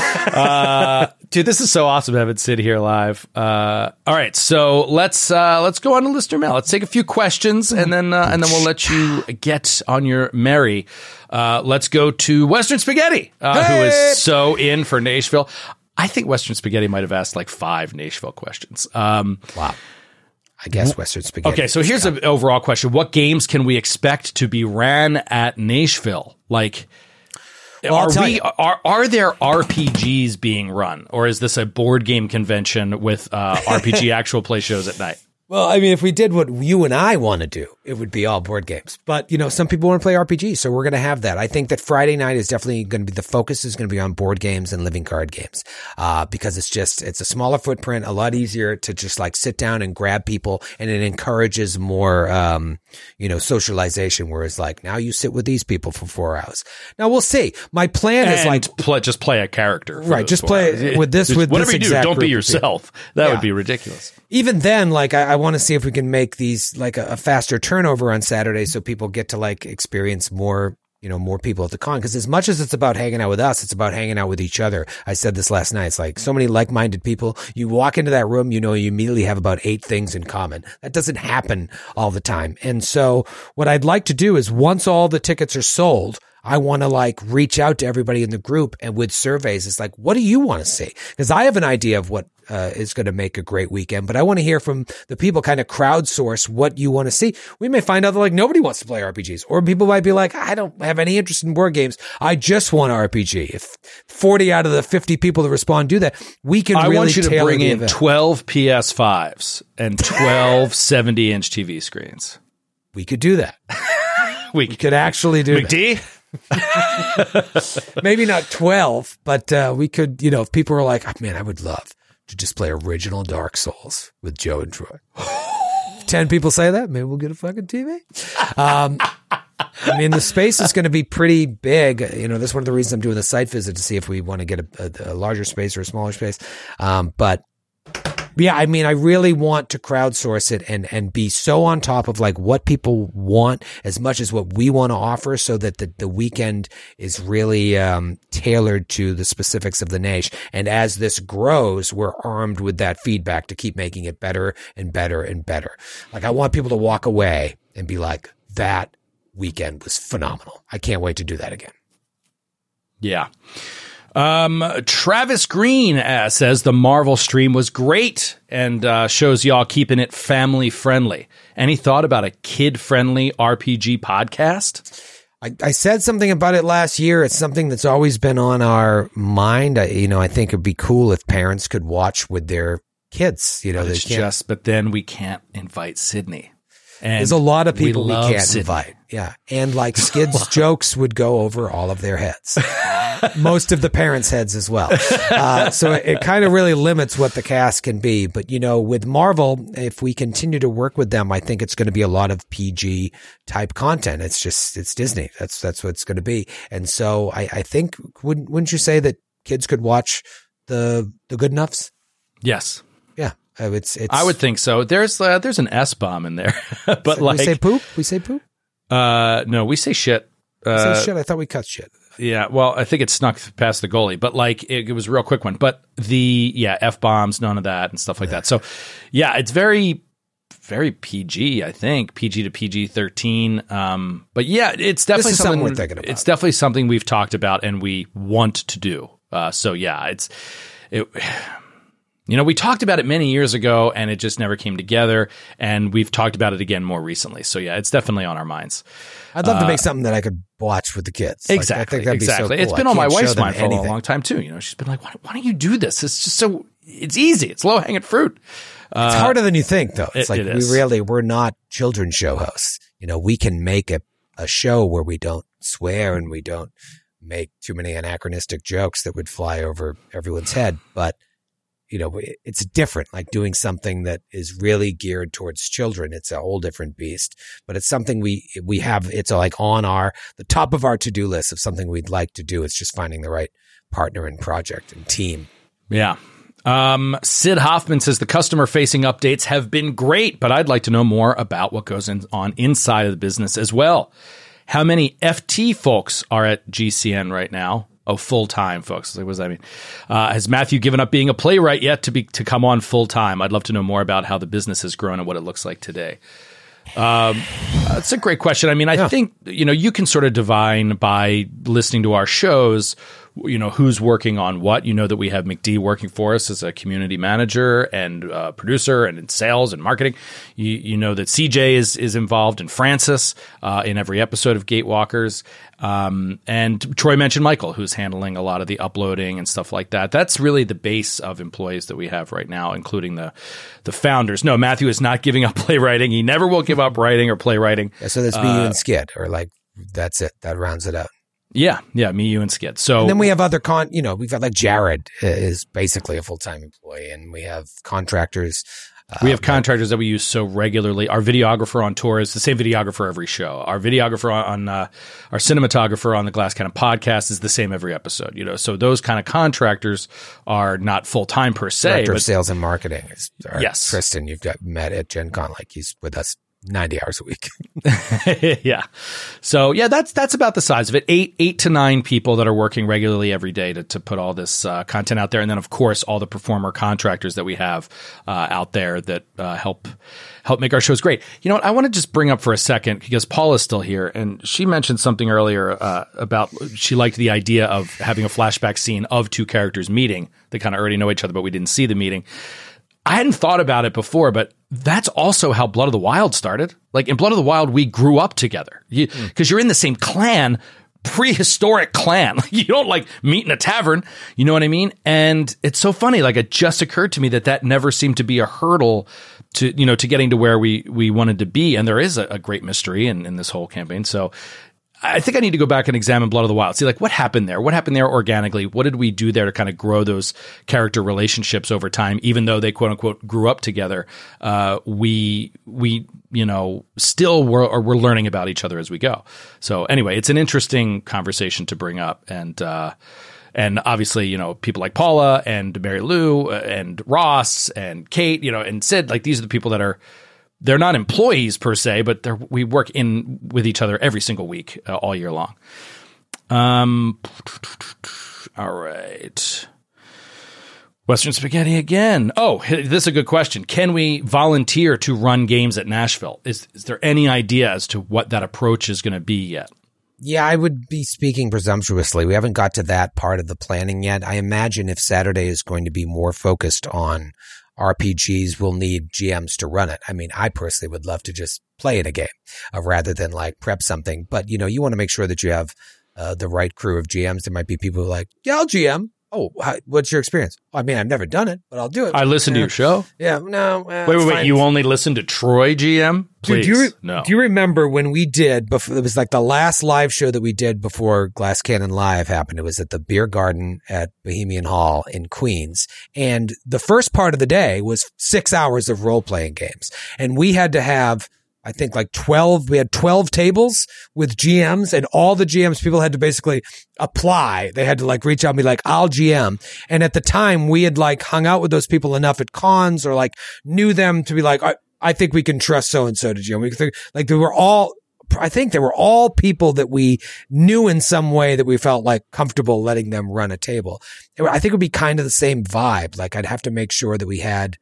uh, dude, this is so awesome having Sid here live. Uh, all right, so let's uh, let's go on to listener mail. Let's take a few questions and then uh, and then we'll let you get on your merry. Uh, let's go to Western Spaghetti, uh, who is so in for Nashville. I think Western Spaghetti might have asked like five Nashville questions. Um, Wow. I guess Western Spaghetti. Okay, so here's an overall question. What games can we expect to be ran at Nashville? Like, Well, I'll are tell we you. are are there R P Gs being run, or is this a board game convention with uh, R P G actual play shows at night? Well, I mean, if we did what you and I want to do, it would be all board games. But, you know, some people want to play R P Gs, so we're going to have that. I think that Friday night is definitely going to be, the focus is going to be on board games and living card games. Uh, because it's just, it's a smaller footprint, a lot easier to just like sit down and grab people, and it encourages more, um, you know, socialization, whereas like now you sit with these people for four hours. Now we'll see. My plan is And like, play, just play a character, for Right, those just four play hours. with this- Just with whatever this you do. exact Don't be group of people. yourself. That Yeah. would be ridiculous. even then, like I, I want to see if we can make these like a, a faster turnover on Saturday, so people get to like experience more, you know, more people at the con. Because as much as it's about hanging out with us, it's about hanging out with each other. I said this last night. It's like so many like-minded people. You walk into that room, you know, you immediately have about eight things in common. That doesn't happen all the time. And so what I'd like to do is once all the tickets are sold, I want to like reach out to everybody in the group, and with surveys, it's like, what do you want to see? Because I have an idea of what uh, is going to make a great weekend, but I want to hear from the people, kind of crowdsource what you want to see. We may find out that like nobody wants to play R P Gs, or people might be like, I don't have any interest in board games. I just want R P G. If forty out of the fifty people that respond do that, we can I really want you to tailor bring the in event. twelve P S fives and twelve seventy-inch T V screens. We could do that. We We could actually do that. McD? Maybe not twelve, but uh, we could, you know, if people were like, oh, man, I would love to just play original Dark Souls with Joe and Troy. If ten people say that, maybe we'll get a fucking T V. Um, I mean, the space is going to be pretty big. You know, that's one of the reasons I'm doing the site visit, to see if we want to get a, a, a larger space or a smaller space. Um, but yeah, I mean, I really want to crowdsource it and, and be so on top of like what people want as much as what we want to offer, so that the, the weekend is really um, tailored to the specifics of the Nash. And as this grows, we're armed with that feedback to keep making it better and better and better. Like I want people to walk away and be like, that weekend was phenomenal. I can't wait to do that again. Yeah. Um, Travis Green uh, says the Marvel stream was great and uh, shows y'all keeping it family friendly. Any thought about a kid friendly R P G podcast? I, I said something about it last year. It's something that's always been on our mind. I, you know, I think it'd be cool if parents could watch with their kids. You know, But they it's can't. just, but then we can't invite Sydney. And There's a lot of people we, love can't Sydney. invite. Yeah. And like Skid's jokes would go over all of their heads. Most of the parents' heads as well. Uh, so it, it kind of really limits what the cast can be. But, you know, with Marvel, if we continue to work with them, I think it's going to be a lot of P G type content. It's just, it's Disney. That's, that's what it's going to be. And so I, I think, wouldn't, wouldn't you say that kids could watch the, the Good Enoughs? Yes. Yeah. Uh, it's, it's, I would think so. There's uh, there's an S bomb in there, but we like say poop. We say poop. uh, no, we say shit. We Uh, say shit. I thought we cut shit. Yeah, well, I think it snuck past the goalie, but like it, it was a real quick one. But the yeah F bombs, none of that and stuff like that. So yeah, it's very very P G. I think P G to P G thirteen. Um, but yeah, it's definitely is something, something we're thinking about. It's definitely something we've talked about and we want to do. Uh, so yeah, it's it. You know, we talked about it many years ago and it just never came together. And we've talked about it again more recently. So yeah, it's definitely on our minds. I'd love uh, to make something that I could watch with the kids. Like, exactly. I think that'd be exactly. so cool. It's been I on my can't wife's show them mind for anything. a long time too. You know, she's been like, why, why don't you do this? It's just so, it's easy. It's low hanging fruit. Uh, It's harder than you think, though. It's it- like it we is. really, we're not children's show hosts. You know, we can make a, a show where we don't swear and we don't make too many anachronistic jokes that would fly over everyone's head. But, you know, it- it's different, like doing something that is really geared towards children. It's a whole different beast, but it's something we, we have, it's like on our, the top of our to-do list of something we'd like to do. It's just finding the right partner and project and team. Yeah. Um, Sid Hoffman says the customer facing updates have been great, but I'd like to know more about what goes in, on inside of the business as well. How many F T folks are at G C N right now? Oh, full time folks. Like, what does that mean? Uh, has Matthew given up being a playwright yet to be to come on full time? I'd love to know more about how the business has grown and what it looks like today. Um, that's a great question. I mean, I Yeah. think, you know, you can sort of divine by listening to our shows, you know, who's working on what. You know that we have McD working for us as a community manager and uh, producer and in sales and marketing. You, you know that C J is is involved and Francis uh, in every episode of Gatewalkers. Um, and Troy mentioned Michael, who's handling a lot of the uploading and stuff like that. That's really the base of employees that we have right now, including the the founders. No, Matthew is not giving up playwriting. He never will give up writing or playwriting. Yeah, so that's me, you, and Skid, or like, that's it. That rounds it out. Yeah, yeah, me, you, and Skid. So And then we have other con, you know, we've got like Jared is basically a full-time employee, and we have contractors. Uh, we have contractors that we use so regularly. Our videographer on tour is the same videographer every show. Our videographer on, uh, our cinematographer on the Glass Cannon podcast is the same every episode. You know, so those kind of contractors are not full time per se. Director but of sales and marketing is our Yes. Tristan. You've got met at Gen Con, like he's with us ninety hours a week. yeah. So yeah, that's that's about the size of it. Eight eight to nine people that are working regularly every day to to put all this uh, content out there, and then of course all the performer contractors that we have uh, out there that uh, help help make our shows great. You know what? I want to just bring up for a second because Paula's still here, and she mentioned something earlier uh, about she liked the idea of having a flashback scene of two characters meeting. They kind of already know each other, but we didn't see the meeting. I hadn't thought about it before, but that's also how Blood of the Wild started. Like in Blood of the Wild, we grew up together because you, mm. you're in the same clan, prehistoric clan. You don't like meet in a tavern. You know what I mean? And it's so funny. Like it just occurred to me that that never seemed to be a hurdle to, you know, to getting to where we, we wanted to be. And there is a, a great mystery in, in this whole campaign. So I think I need to go back and examine Blood of the Wild. See, like, what happened there? What happened there organically? What did we do there to kind of grow those character relationships over time? Even though they quote unquote grew up together, uh, we we you know still were or we're learning about each other as we go. So anyway, it's an interesting conversation to bring up, and uh, and obviously, you know, people like Paula and Mary Lou and Ross and Kate, you know, and Sid, like these are the people that are. They're not employees per se, but they're, we work in with each other every single week, uh, all year long. Um, all right. Western Spaghetti again. Oh, this is a good question. Can we volunteer to run games at Nashville? Is, is there any idea as to what that approach is going to be yet? Yeah, I would be speaking presumptuously. We haven't got to that part of the planning yet. I imagine if Saturday is going to be more focused on R P Gs, we'll need G Ms to run it. I mean, I personally would love to just play in a game uh, rather than like prep something. But, you know, you want to make sure that you have uh, the right crew of G Ms. There might be people who are like, yeah, I'll G M. Oh, how, what's your experience? I mean, I've never done it, but I'll do it. I listened yeah. to your show. Yeah, no. Uh, wait, wait, wait. fine. You only listened to Troy G M? Please. Dude, do you, re- no. do you remember when we did, before, it was like the last live show that we did before Glass Cannon Live happened. It was at the Beer Garden at Bohemian Hall in Queens. And the first part of the day was six hours of role-playing games. And we had to have, I think like twelve, we had twelve tables with G Ms, and all the G Ms, people had to basically apply. They had to like reach out and be like, I'll G M. And at the time we had like hung out with those people enough at cons or like knew them to be like, I, I think we can trust so-and-so to G M. We could think, like they were all, I think they were all people that we knew in some way that we felt like comfortable letting them run a table. I think it would be kind of the same vibe. Like I'd have to make sure that we had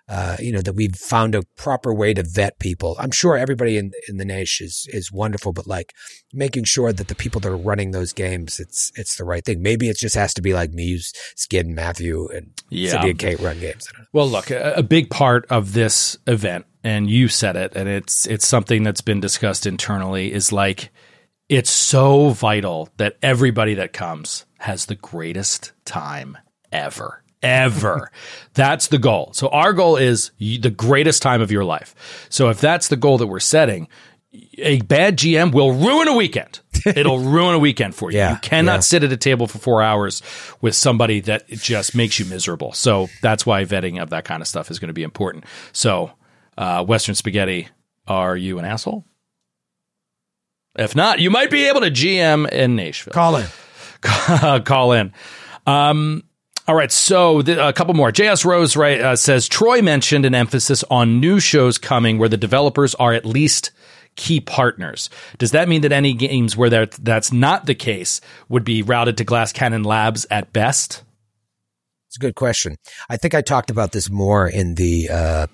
uh, you know, that we've found a proper way to vet people. I'm sure everybody in in the niche is is wonderful, but like making sure that the people that are running those games, it's it's the right thing. Maybe it just has to be like Muse, Skid, and Matthew, and Yeah. Cindy and Kate run games. Well, look, a, a big part of this event, and you said it, and it's it's something that's been discussed internally, is like it's so vital that everybody that comes has the greatest time ever. Ever. That's the goal. So our goal is y- the greatest time of your life. So if that's the goal that we're setting, a bad G M will ruin a weekend. It'll ruin a weekend for you. Yeah, you cannot yeah. sit at a table for four hours with somebody that just makes you miserable. So that's why vetting of that kind of stuff is going to be important. So, uh, Western Spaghetti, are you an asshole? If not, you might be able to G M in Nashville. Call in. Call in. Um, all right, so th- a couple more. J S Rose right, uh, says, Troy mentioned an emphasis on new shows coming where the developers are at least key partners. Does that mean that any games where that that's not the case would be routed to Glass Cannon Labs at best? It's a good question. I think I talked about this more in the uh,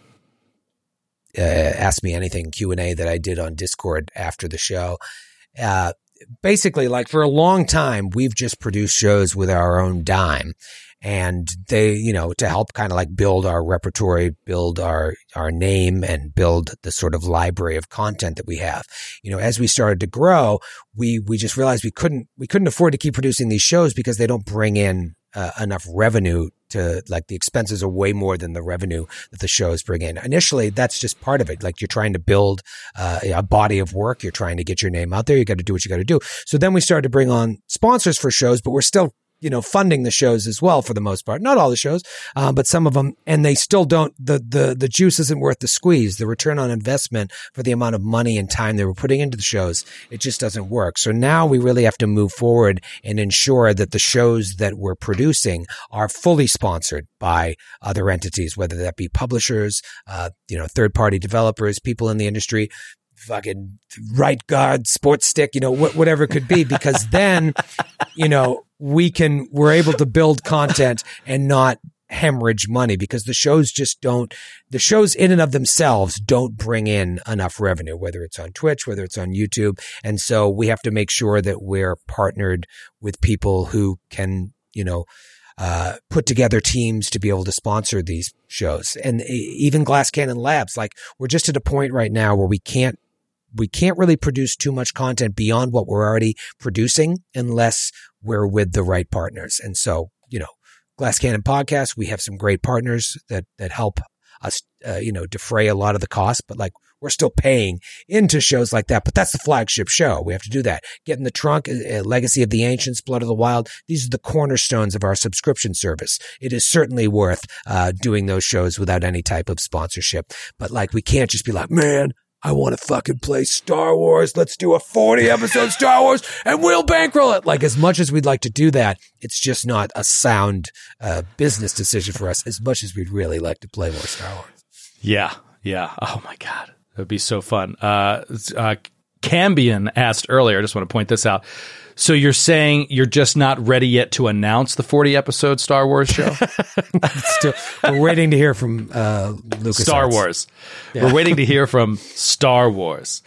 uh, Ask Me Anything Q and A that I did on Discord after the show. Uh, basically, like for a long time, we've just produced shows with our own dime. And they, you know, to help kind of like build our repertory, build our, our name, and build the sort of library of content that we have. You know, as we started to grow, we, we just realized we couldn't, we couldn't afford to keep producing these shows because they don't bring in uh, enough revenue to, like, the expenses are way more than the revenue that the shows bring in. Initially, that's just part of it. Like, you're trying to build uh, a body of work. You're trying to get your name out there. You got to do what you got to do. So then we started to bring on sponsors for shows, but we're still, you know, funding the shows as well for the most part. Not all the shows, um, but some of them, and they still don't, the, the, the juice isn't worth the squeeze. The return on investment for the amount of money and time they were putting into the shows, it just doesn't work. So now we really have to move forward and ensure that the shows that we're producing are fully sponsored by other entities, whether that be publishers, uh, you know, third party developers, people in the industry, fucking Right Guard, Sports Stick, you know, wh- whatever it could be, because then, you know, we can, we're able to build content and not hemorrhage money, because the shows just don't, the shows in and of themselves don't bring in enough revenue, whether it's on Twitch, whether it's on YouTube. And so we have to make sure that we're partnered with people who can, you know, uh, put together teams to be able to sponsor these shows. And even Glass Cannon Labs, like, we're just at a point right now where we can't, we can't really produce too much content beyond what we're already producing unless we're with the right partners. And so, you know, Glass Cannon Podcast, we have some great partners that, that help us, uh, you know, defray a lot of the costs, but like, we're still paying into shows like that, but that's the flagship show. We have to do that. Get in the Trunk, uh, Legacy of the Ancients, Blood of the Wild. These are the cornerstones of our subscription service. It is certainly worth, uh, doing those shows without any type of sponsorship. But like, we can't just be like, man, I want to fucking play Star Wars. Let's do a forty episode Star Wars and we'll bankroll it. Like, as much as we'd like to do that, it's just not a sound uh, business decision for us, as much as we'd really like to play more Star Wars. Yeah. Yeah. Oh my God. That would be so fun. Uh, uh, Cambion asked earlier, I just want to point this out. So you're saying you're just not ready yet to announce the forty episode Star Wars show? Still, we're waiting to hear from uh, Lucas. Star Arts. Wars. Yeah. We're waiting to hear from Star Wars.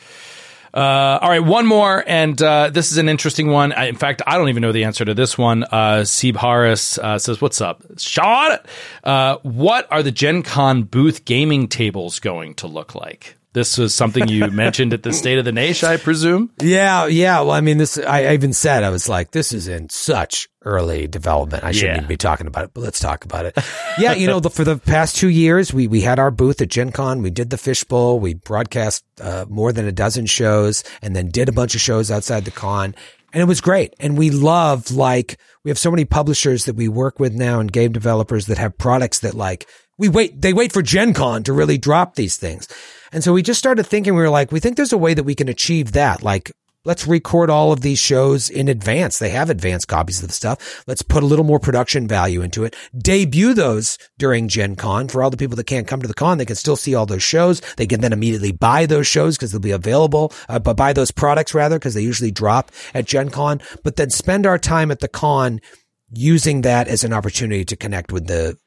Uh, all right, one more, and uh, this is an interesting one. I, in fact, I don't even know the answer to this one. Uh, Sieb Harris uh, says, what's up? Sean, uh, what are the Gen Con booth gaming tables going to look like? This was something you mentioned at the State of the Nation, I presume? Yeah, yeah. Well, I mean, this, I, I even said, I was like, this is in such early development. I shouldn't Yeah. even be talking about it, but let's talk about it. Yeah, you know, the, for the past two years, we, we had our booth at Gen Con. We did the Fishbowl. We broadcast uh, more than a dozen shows and then did a bunch of shows outside the con. And it was great. And we love, like, we have so many publishers that we work with now and game developers that have products that, like, we wait, they wait for Gen Con to really drop these things. And so we just started thinking, we were like, we think there's a way that we can achieve that. Like, let's record all of these shows in advance. They have advanced copies of the stuff. Let's put a little more production value into it. Debut those during Gen Con. For all the people that can't come to the con, they can still see all those shows. They can then immediately buy those shows because they'll be available, uh, but buy those products rather, because they usually drop at Gen Con. But then spend our time at the con using that as an opportunity to connect with the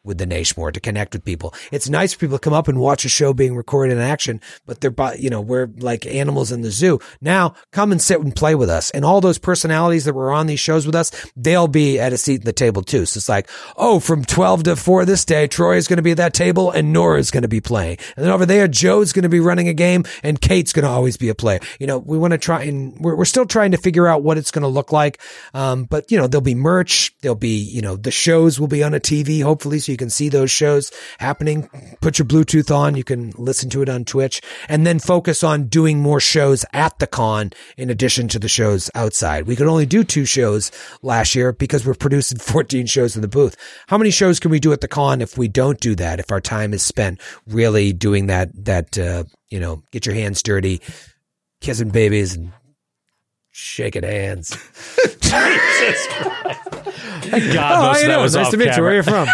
with the Nation more, to connect with people. It's nice for people to come up and watch a show being recorded in action, but they're, you know, we're like animals in the zoo. Now come and sit and play with us. And all those personalities that were on these shows with us, they'll be at a seat at the table too. So it's like, oh, from twelve to four this day, Troy is going to be at that table and Nora is going to be playing. And then over there, Joe's going to be running a game and Kate's going to always be a player. You know, we want to try and we're, we're still trying to figure out what it's going to look like. Um, but you know, there'll be merch. There'll be, you know, the shows will be on a T V, hopefully, so you can see those shows happening. Put your Bluetooth on. You can listen to it on Twitch, and then focus on doing more shows at the con in addition to the shows outside. We could only do two shows last year because we're producing fourteen shows in the booth. How many shows can we do at the con if we don't do that? If our time is spent really doing that, that, uh, you know, get your hands dirty, kissing babies and shaking hands. Jesus Christ. Thank God, oh, most of that was nice off to meet camera. you. Where are you from?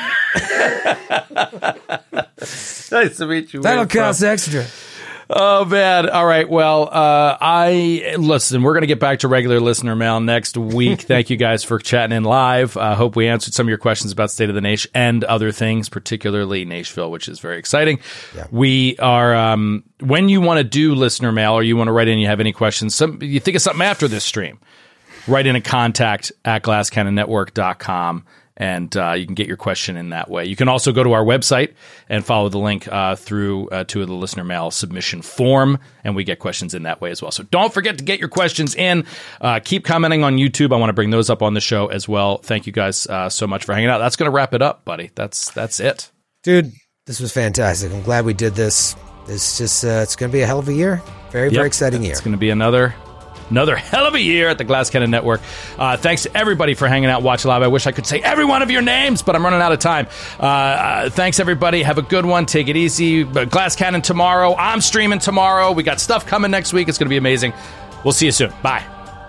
Nice to meet you. That'll cost extra. Oh, man. All right. Well, uh, I listen, we're going to get back to regular listener mail next week. Thank you guys for chatting in live. I uh, hope we answered some of your questions about State of the Nation and other things, particularly Nashville, which is very exciting. Yeah. We are, um, when you want to do listener mail or you want to write in, you have any questions, some, you think of something after this stream, write in a contact at glass cannon network dot com. And uh, you can get your question in that way. You can also go to our website and follow the link uh, through uh, to the listener mail submission form, and we get questions in that way as well. So don't forget to get your questions in. Uh, keep commenting on YouTube. I want to bring those up on the show as well. Thank you guys uh, so much for hanging out. That's going to wrap it up, buddy. That's that's it. Dude, this was fantastic. I'm glad we did this. It's just uh, it's going to be a hell of a year. Very, yep. very exciting year. It's going to be another... Another hell of a year at the Glass Cannon Network. Uh, thanks to everybody for hanging out, watching live. I wish I could say every one of your names, but I'm running out of time. Uh, uh, thanks, everybody. Have a good one. Take it easy. Glass Cannon tomorrow. I'm streaming tomorrow. We got stuff coming next week. It's going to be amazing. We'll see you soon. Bye.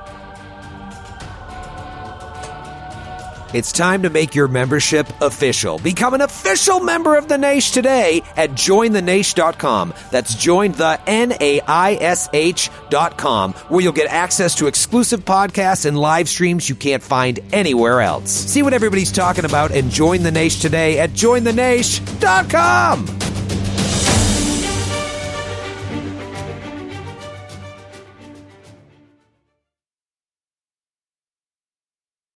It's time to make your membership official. Become an official member of the Naish today at join the naish dot com. That's join the N A I S H dot com, where you'll get access to exclusive podcasts and live streams you can't find anywhere else. See what everybody's talking about and join the Naish today at join the naish dot com.